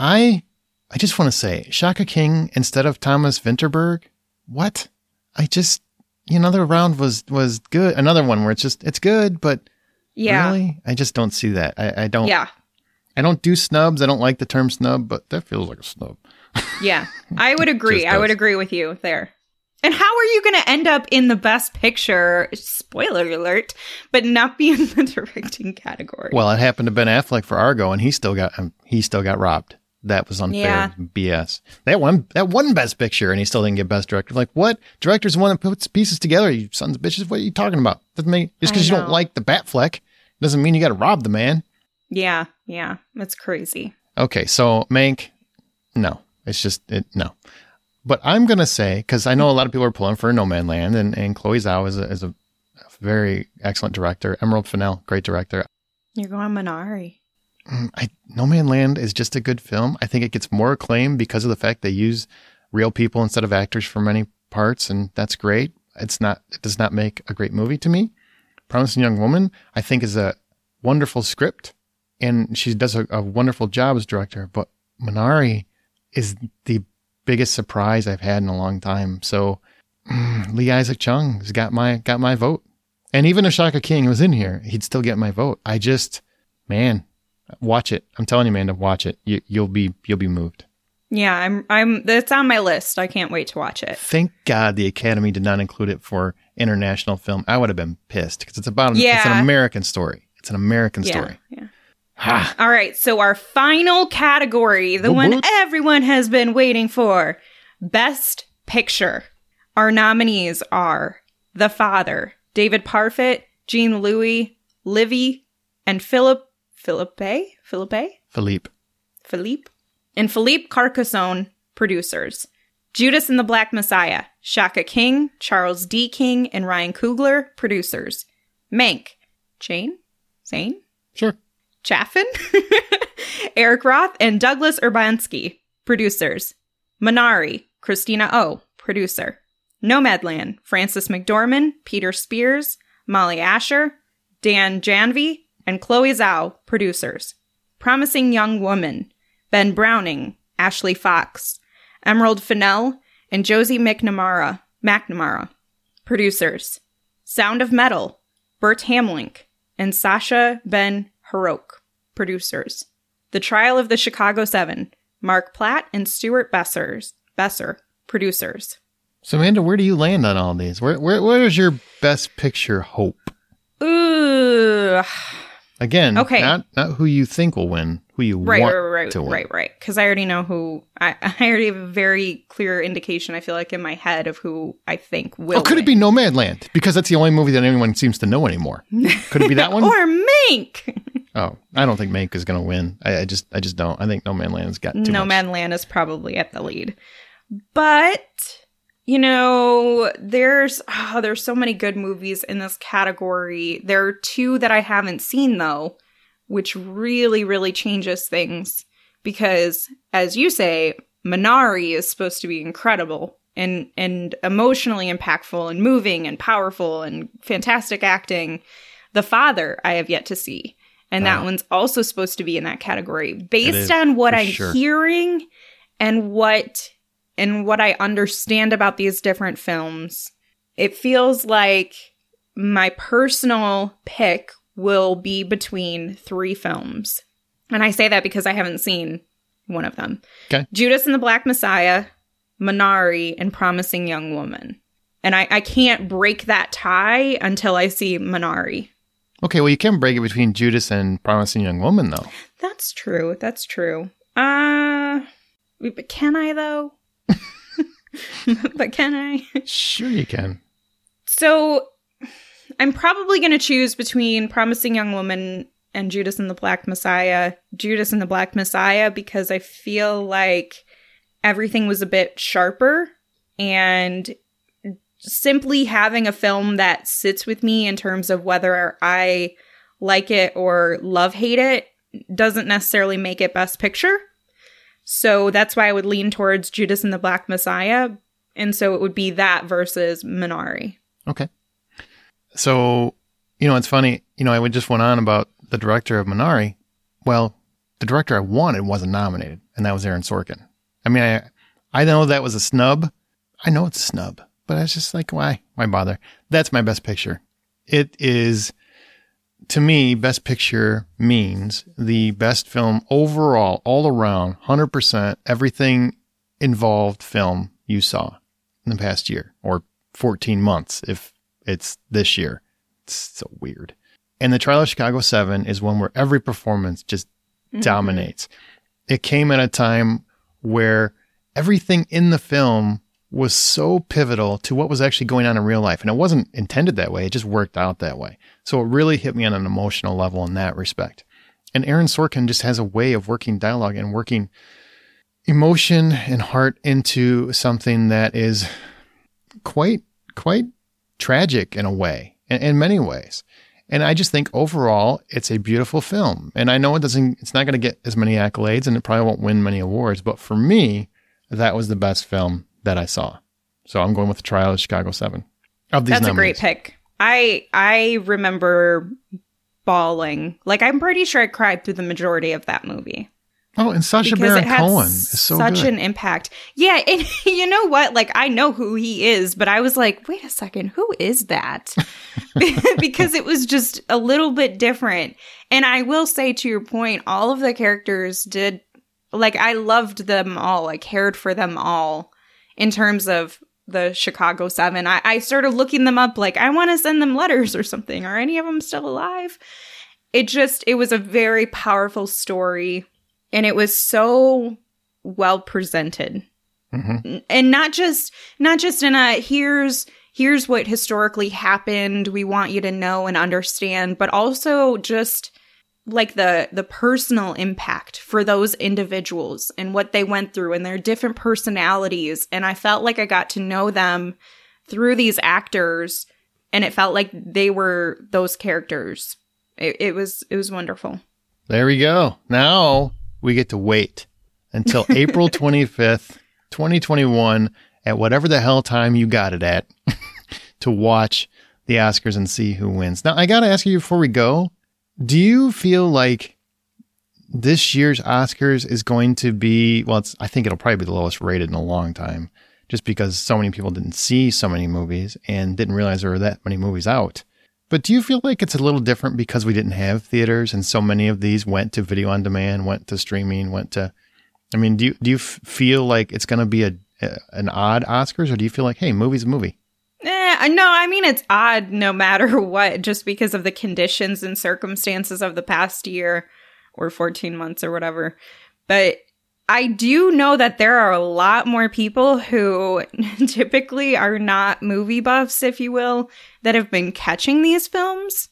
I I just want to say, Shaka King instead of Thomas Vinterberg? What? I just, another round was, was good. Another one where it's just, it's good, but Yeah. really? I just don't see that. I, I don't, Yeah. I don't do snubs. I don't like the term snub, but that feels like a snub. Yeah. I would agree. Just I would does. agree with you there. And how are you going to end up in the best picture, spoiler alert, but not be in the directing category? Well, it happened to Ben Affleck for Argo, and he still got um, he still got robbed. That was unfair Yeah. B S. That one that one Best Picture, and he still didn't get Best Director. Like, what? Director's the one that puts pieces together. You sons of bitches. What are you talking about? Doesn't mean just I because you don't know. like the Batfleck doesn't mean you got to rob the man. Yeah. Yeah. That's crazy. Okay, so Mank, no, it's just it, no. But I'm gonna say, because I know a lot of people are pulling for No Man Land, and and Chloe Zhao is a, is a very excellent director. Emerald Fennell, great director. You're going Minari. Mm, I, No Man Land is just a good film. I think it gets more acclaim because of the fact they use real people instead of actors for many parts, and that's great. It's not, it does not make a great movie to me. Promising Young Woman, I think, is a wonderful script, and she does a, a wonderful job as director. But Minari is the biggest surprise I've had in a long time. So mm, Lee Isaac Chung has got my got my vote, and even if Shaka King was in here, he'd still get my vote. I just, man. Watch it. I'm telling you, Amanda, watch it. You, you'll be you'll be moved. Yeah, I'm. I'm. That's on my list. I can't wait to watch it. Thank God the Academy did not include it for international film. I would have been pissed because it's about an, it's Yeah. an American story. It's an American Yeah. story. Yeah. Ha! All right. So our final category, the Woot one woot. everyone has been waiting for, Best Picture. Our nominees are The Father, David Parfit, Jean Louis, Livy, and Philip Philippe, Philippe, Philippe. Philippe, and Philippe Carcassonne, producers. Judas and the Black Messiah, Shaka King, Charles D. King, and Ryan Coogler, producers. Mank, Jane, Zane, Sure. Chaffin, Eric Roth, and Douglas Urbanski, producers. Minari, Christina O, producer. Nomadland, Francis McDormand, Peter Spears, Molly Asher, Dan Janvey, and Chloe Zhao, producers. Promising Young Woman, Ben Browning, Ashley Fox, Emerald Fennell, and Josie McNamara, McNamara, producers. Sound of Metal, Burt Hamlink, and Sasha Ben Harok, producers. The Trial of the Chicago Seven, Mark Platt and Stuart Bessers, Besser, producers. So, Amanda, where do you land on all these? Where, where, where is your best picture hope? Ooh. Again, Okay. not not who you think will win, who you Right, want right, right, to win. right, right. Because I already know who. I, I already have a very clear indication. I feel like in my head of who I think will. Oh, could it be Nomadland? Because that's the only movie that anyone seems to know anymore. Could it be that one? Or Mank. Oh, I don't think Mank is going to win. I, I just, I just don't. I think Nomadland's got too much. Nomadland is probably at the lead, but you know, there's oh, there's so many good movies in this category. There are two that I haven't seen though, which really, really changes things because, as you say, Minari is supposed to be incredible and and emotionally impactful and moving and powerful and fantastic acting. The Father, I have yet to see. And that Oh. one's also supposed to be in that category. It Based is, on what for I'm sure. hearing and what and what I understand about these different films, it feels like my personal pick will be between three films. And I say that because I haven't seen one of them. Okay. Judas and the Black Messiah, Minari, and Promising Young Woman. And I, I can't break that tie until I see Minari. Okay, well, you can break it between Judas and Promising Young Woman, though. That's true. That's true. Uh, but can I, though? But can I? Sure you can. So I'm probably going to choose between Promising Young Woman and Judas and the Black Messiah. Judas and the Black Messiah because I feel like everything was a bit sharper, and simply having a film that sits with me in terms of whether I like it or love hate it doesn't necessarily make it Best Picture. So that's why I would lean towards Judas and the Black Messiah. And so it would be that versus Minari. Okay. So, you know, it's funny. You know, I just went on about the director of Minari. Well, the director I wanted wasn't nominated, and that was Aaron Sorkin. I mean, I I know that was a snub. I know it's a snub, but I was just like, why? Why bother? That's my Best Picture. It is, to me, Best Picture means the best film overall, all around, one hundred percent, everything involved film you saw in the past year, or fourteen months if it's this year. It's so weird. And The Trial of Chicago seven is one where every performance just mm-hmm. dominates. It came at a time where everything in the film was so pivotal to what was actually going on in real life. And it wasn't intended that way. It just worked out that way. So it really hit me on an emotional level in that respect. And Aaron Sorkin just has a way of working dialogue and working emotion and heart into something that is quite, quite tragic in a way, in, in many ways. And I just think overall, it's a beautiful film. And I know it doesn't, it's not going to get as many accolades and it probably won't win many awards. But for me, that was the best film that I saw. So I'm going with The Trial of Chicago seven. Of these That's nominees. a great pick. I I remember bawling. Like, I'm pretty sure I cried through the majority of that movie. Oh, and Sacha Because Baron it had Cohen is so such good. an impact. Yeah, and you know what? Like, I know who he is, but I was like, wait a second, who is that? Because it was just a little bit different. And I will say, to your point, all of the characters did, like, I loved them all. I cared for them all in terms of the Chicago seven. I, I started looking them up, like, I want to send them letters or something. Are any of them still alive? It just, it was a very powerful story. And it was so well presented. Mm-hmm. And not just not just in a here's here's what historically happened, we want you to know and understand, but also just like the the personal impact for those individuals and what they went through and their different personalities. And I felt like I got to know them through these actors, and it felt like they were those characters. It, it was it was wonderful. There we go. Now we get to wait until April twenty-fifth, twenty twenty-one, at whatever the hell time you got it at, to watch the Oscars and see who wins. Now, I got to ask you before we go, do you feel like this year's Oscars is going to be, well, it's, I think it'll probably be the lowest rated in a long time, just because so many people didn't see so many movies and didn't realize there were that many movies out. But do you feel like it's a little different because we didn't have theaters and so many of these went to video on demand, went to streaming, went to, I mean, do you, do you f- feel like it's going to be a, a an odd Oscars, or do you feel like, hey, movie's a movie? Eh, no, I mean, it's odd no matter what, just because of the conditions and circumstances of the past year or fourteen months or whatever. But I do know that there are a lot more people who typically are not movie buffs, if you will, that have been catching these films.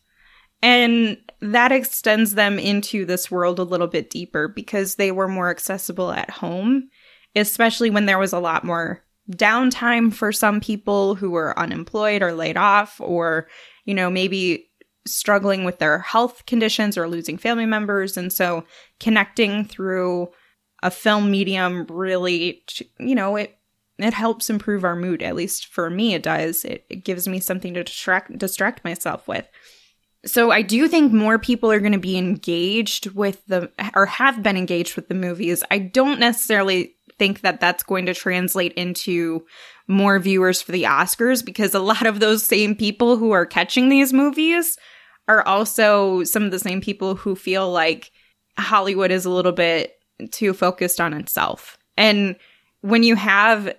And that extends them into this world a little bit deeper because they were more accessible at home, especially when there was a lot more downtime for some people who were unemployed or laid off, or, you know, maybe struggling with their health conditions or losing family members. And so connecting through a film medium really, you know, it it helps improve our mood. At least for me, it does. It, it gives me something to distract distract myself with. So I do think more people are going to be engaged with the, or have been engaged with the movies. I don't necessarily think that that's going to translate into more viewers for the Oscars, because a lot of those same people who are catching these movies are also some of the same people who feel like Hollywood is a little bit too focused on itself. And when you have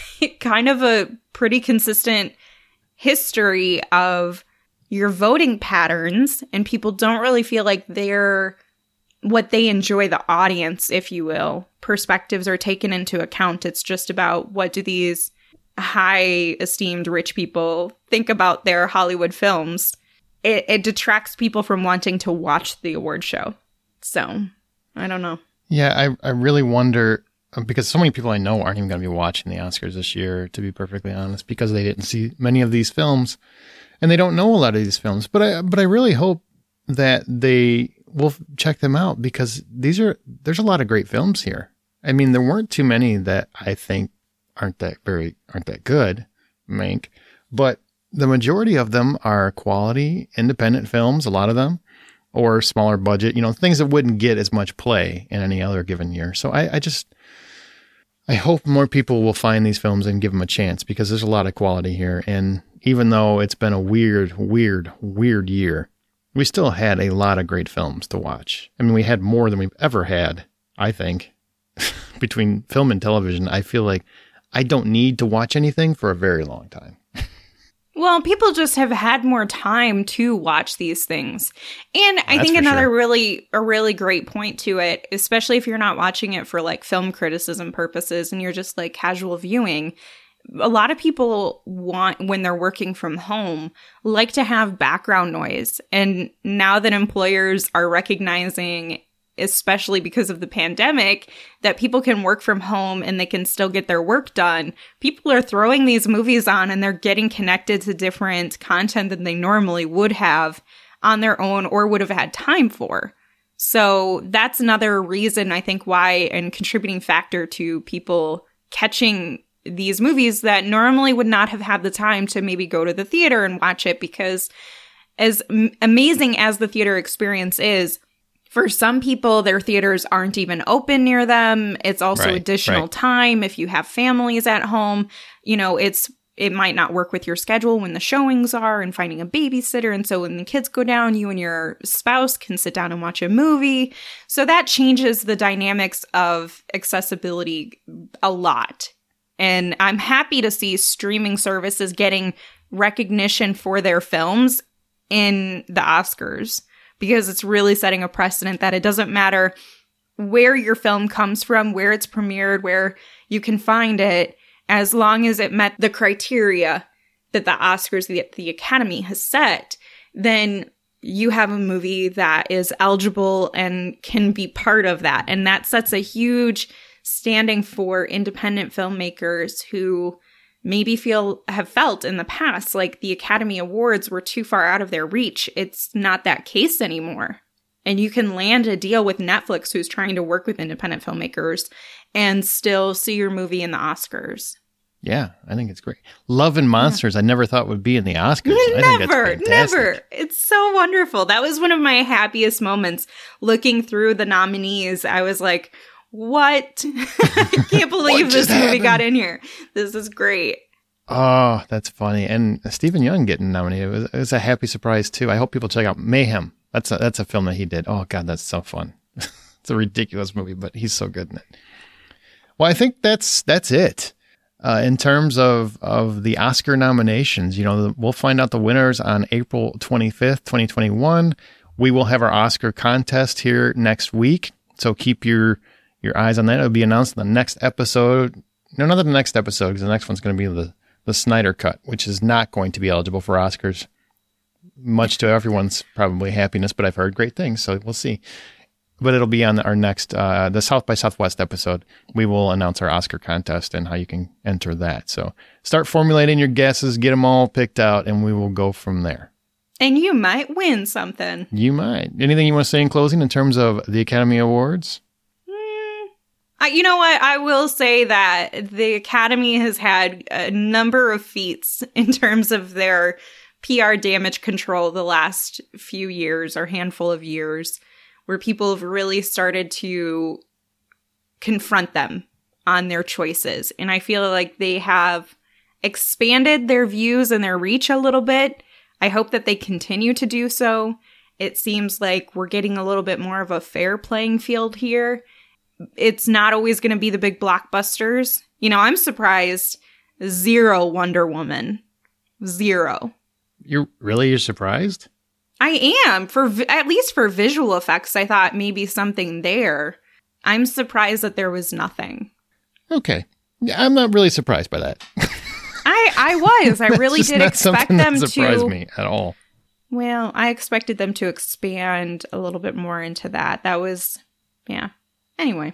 kind of a pretty consistent history of your voting patterns and people don't really feel like they're what they enjoy, the audience, if you will, perspectives are taken into account. It's just about what do these high esteemed rich people think about their Hollywood films. It, it detracts people from wanting to watch the award show. So I don't know. Yeah, I, I really wonder, because so many people I know aren't even going to be watching the Oscars this year, to be perfectly honest, because they didn't see many of these films and they don't know a lot of these films. But I but I really hope that they will check them out, because these are there's a lot of great films here. I mean, there weren't too many that I think aren't that very aren't that good, Mank, but the majority of them are quality independent films, a lot of them, or smaller budget, you know, things that wouldn't get as much play in any other given year. So I, I just, I hope more people will find these films and give them a chance, because there's a lot of quality here. And even though it's been a weird, weird, weird year, we still had a lot of great films to watch. I mean, we had more than we've ever had, I think, between film and television. I feel like I don't need to watch anything for a very long time. Well, people just have had more time to watch these things. And I That's think another sure. really, a really great point to it, especially if you're not watching it for like film criticism purposes and you're just like casual viewing, a lot of people want, when they're working from home, like to have background noise. And now that employers are recognizing, especially because of the pandemic, that people can work from home and they can still get their work done, people are throwing these movies on and they're getting connected to different content than they normally would have on their own or would have had time for. So that's another reason, I think, why, and contributing factor to people catching these movies that normally would not have had the time to maybe go to the theater and watch it, because as m- amazing as the theater experience is, for some people, their theaters aren't even open near them. It's also Right, additional right. time if you have families at home. You know, it's it might not work with your schedule when the showings are and finding a babysitter. And so when the kids go down, you and your spouse can sit down and watch a movie. So that changes the dynamics of accessibility a lot. And I'm happy to see streaming services getting recognition for their films in the Oscars, because it's really setting a precedent that it doesn't matter where your film comes from, where it's premiered, where you can find it, as long as it met the criteria that the Oscars, the, the Academy has set, then you have a movie that is eligible and can be part of that. And that sets a huge standing for independent filmmakers who maybe feel have felt in the past like the Academy Awards were too far out of their reach. It's not that case anymore. And you can land a deal with Netflix, who's trying to work with independent filmmakers, and still see your movie in the Oscars. Yeah, I think it's great. Love and Monsters, yeah. I never thought would be in the Oscars. Never, I think that's never. It's so wonderful. That was one of my happiest moments looking through the nominees. I was like, what? I can't believe this movie happened? got in here. This is great. Oh, that's funny. And Stephen Yeun getting nominated was, it was a happy surprise, too. I hope people check out Mayhem. That's a, that's a film that he did. Oh, God, that's so fun. It's a ridiculous movie, but he's so good in it. Well, I think that's that's it. Uh, in terms of, of the Oscar nominations, you know, we'll find out the winners on April twenty-fifth, twenty twenty-one. We will have our Oscar contest here next week. So keep your, your eyes on that. It'll be announced in the next episode. No, not the next episode, because the next one's going to be the, the Snyder Cut, which is not going to be eligible for Oscars, much to everyone's probably happiness, but I've heard great things, so we'll see. But it'll be on our next, uh, the South by Southwest episode. We will announce our Oscar contest and how you can enter that. So start formulating your guesses, get them all picked out, and we will go from there. And you might win something. You might. Anything you want to say in closing in terms of the Academy Awards? Mm, I, you know what? I will say that the Academy has had a number of feats in terms of their P R damage control the last few years or handful of years, where people have really started to confront them on their choices. And I feel like they have expanded their views and their reach a little bit. I hope that they continue to do so. It seems like we're getting a little bit more of a fair playing field here. It's not always going to be the big blockbusters. You know, I'm surprised zero Wonder Woman. Zero. You're really, you're surprised? I am. For at least for visual effects, I thought maybe something there. I'm surprised that there was nothing. Okay. Yeah, I'm not really surprised by that. I I was. I really did expect them to surprise me at all. Well, I expected them to expand a little bit more into that. That was, yeah. Anyway.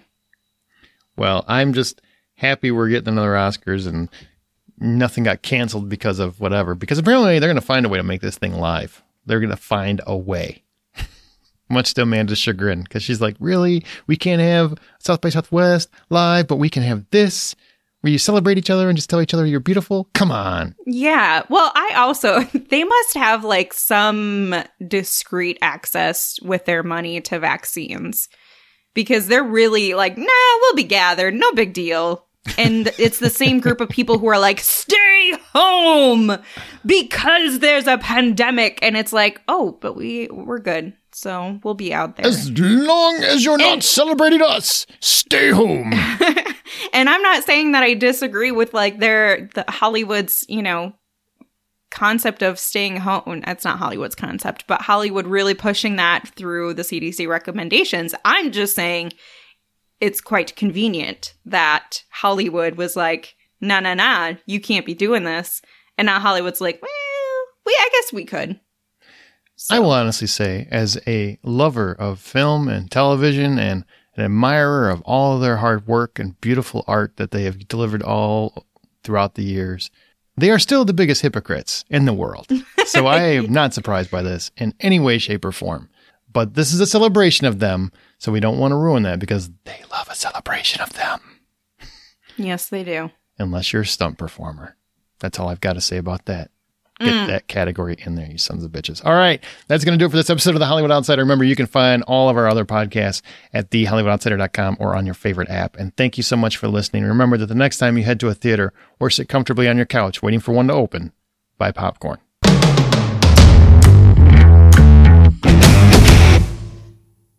Well, I'm just happy we're getting another Oscars and nothing got canceled because of whatever. Because apparently they're going to find a way to make this thing live. They're going to find a way. Much to Amanda's chagrin, because she's like, really? We can't have South by Southwest live, but we can have this where you celebrate each other and just tell each other you're beautiful? Come on. Yeah. Well, I also, they must have like some discreet access with their money to vaccines, because they're really like, nah, we'll be gathered. No big deal. And it's the same group of people who are like, stay home because there's a pandemic. And it's like, oh, but we, we're good. So we'll be out there. As long as you're not and, celebrating us, stay home. And I'm not saying that I disagree with like their, the Hollywood's, you know, concept of staying home. That's not Hollywood's concept, but Hollywood really pushing that through the C D C recommendations. I'm just saying it's quite convenient that Hollywood was like, nah, nah, nah, you can't be doing this. And now Hollywood's like, well, we, I guess we could. So. I will honestly say, as a lover of film and television and an admirer of all of their hard work and beautiful art that they have delivered all throughout the years, they are still the biggest hypocrites in the world. So I am not surprised by this in any way, shape, or form. But this is a celebration of them, so we don't want to ruin that because they love a celebration of them. Yes, they do. Unless you're a stunt performer. That's all I've got to say about that. Get mm. that category in there, you sons of bitches. All right, that's going to do it for this episode of The Hollywood Outsider. Remember, you can find all of our other podcasts at the hollywood outsider dot com or on your favorite app. And thank you so much for listening. Remember that the next time you head to a theater or sit comfortably on your couch waiting for one to open, buy popcorn.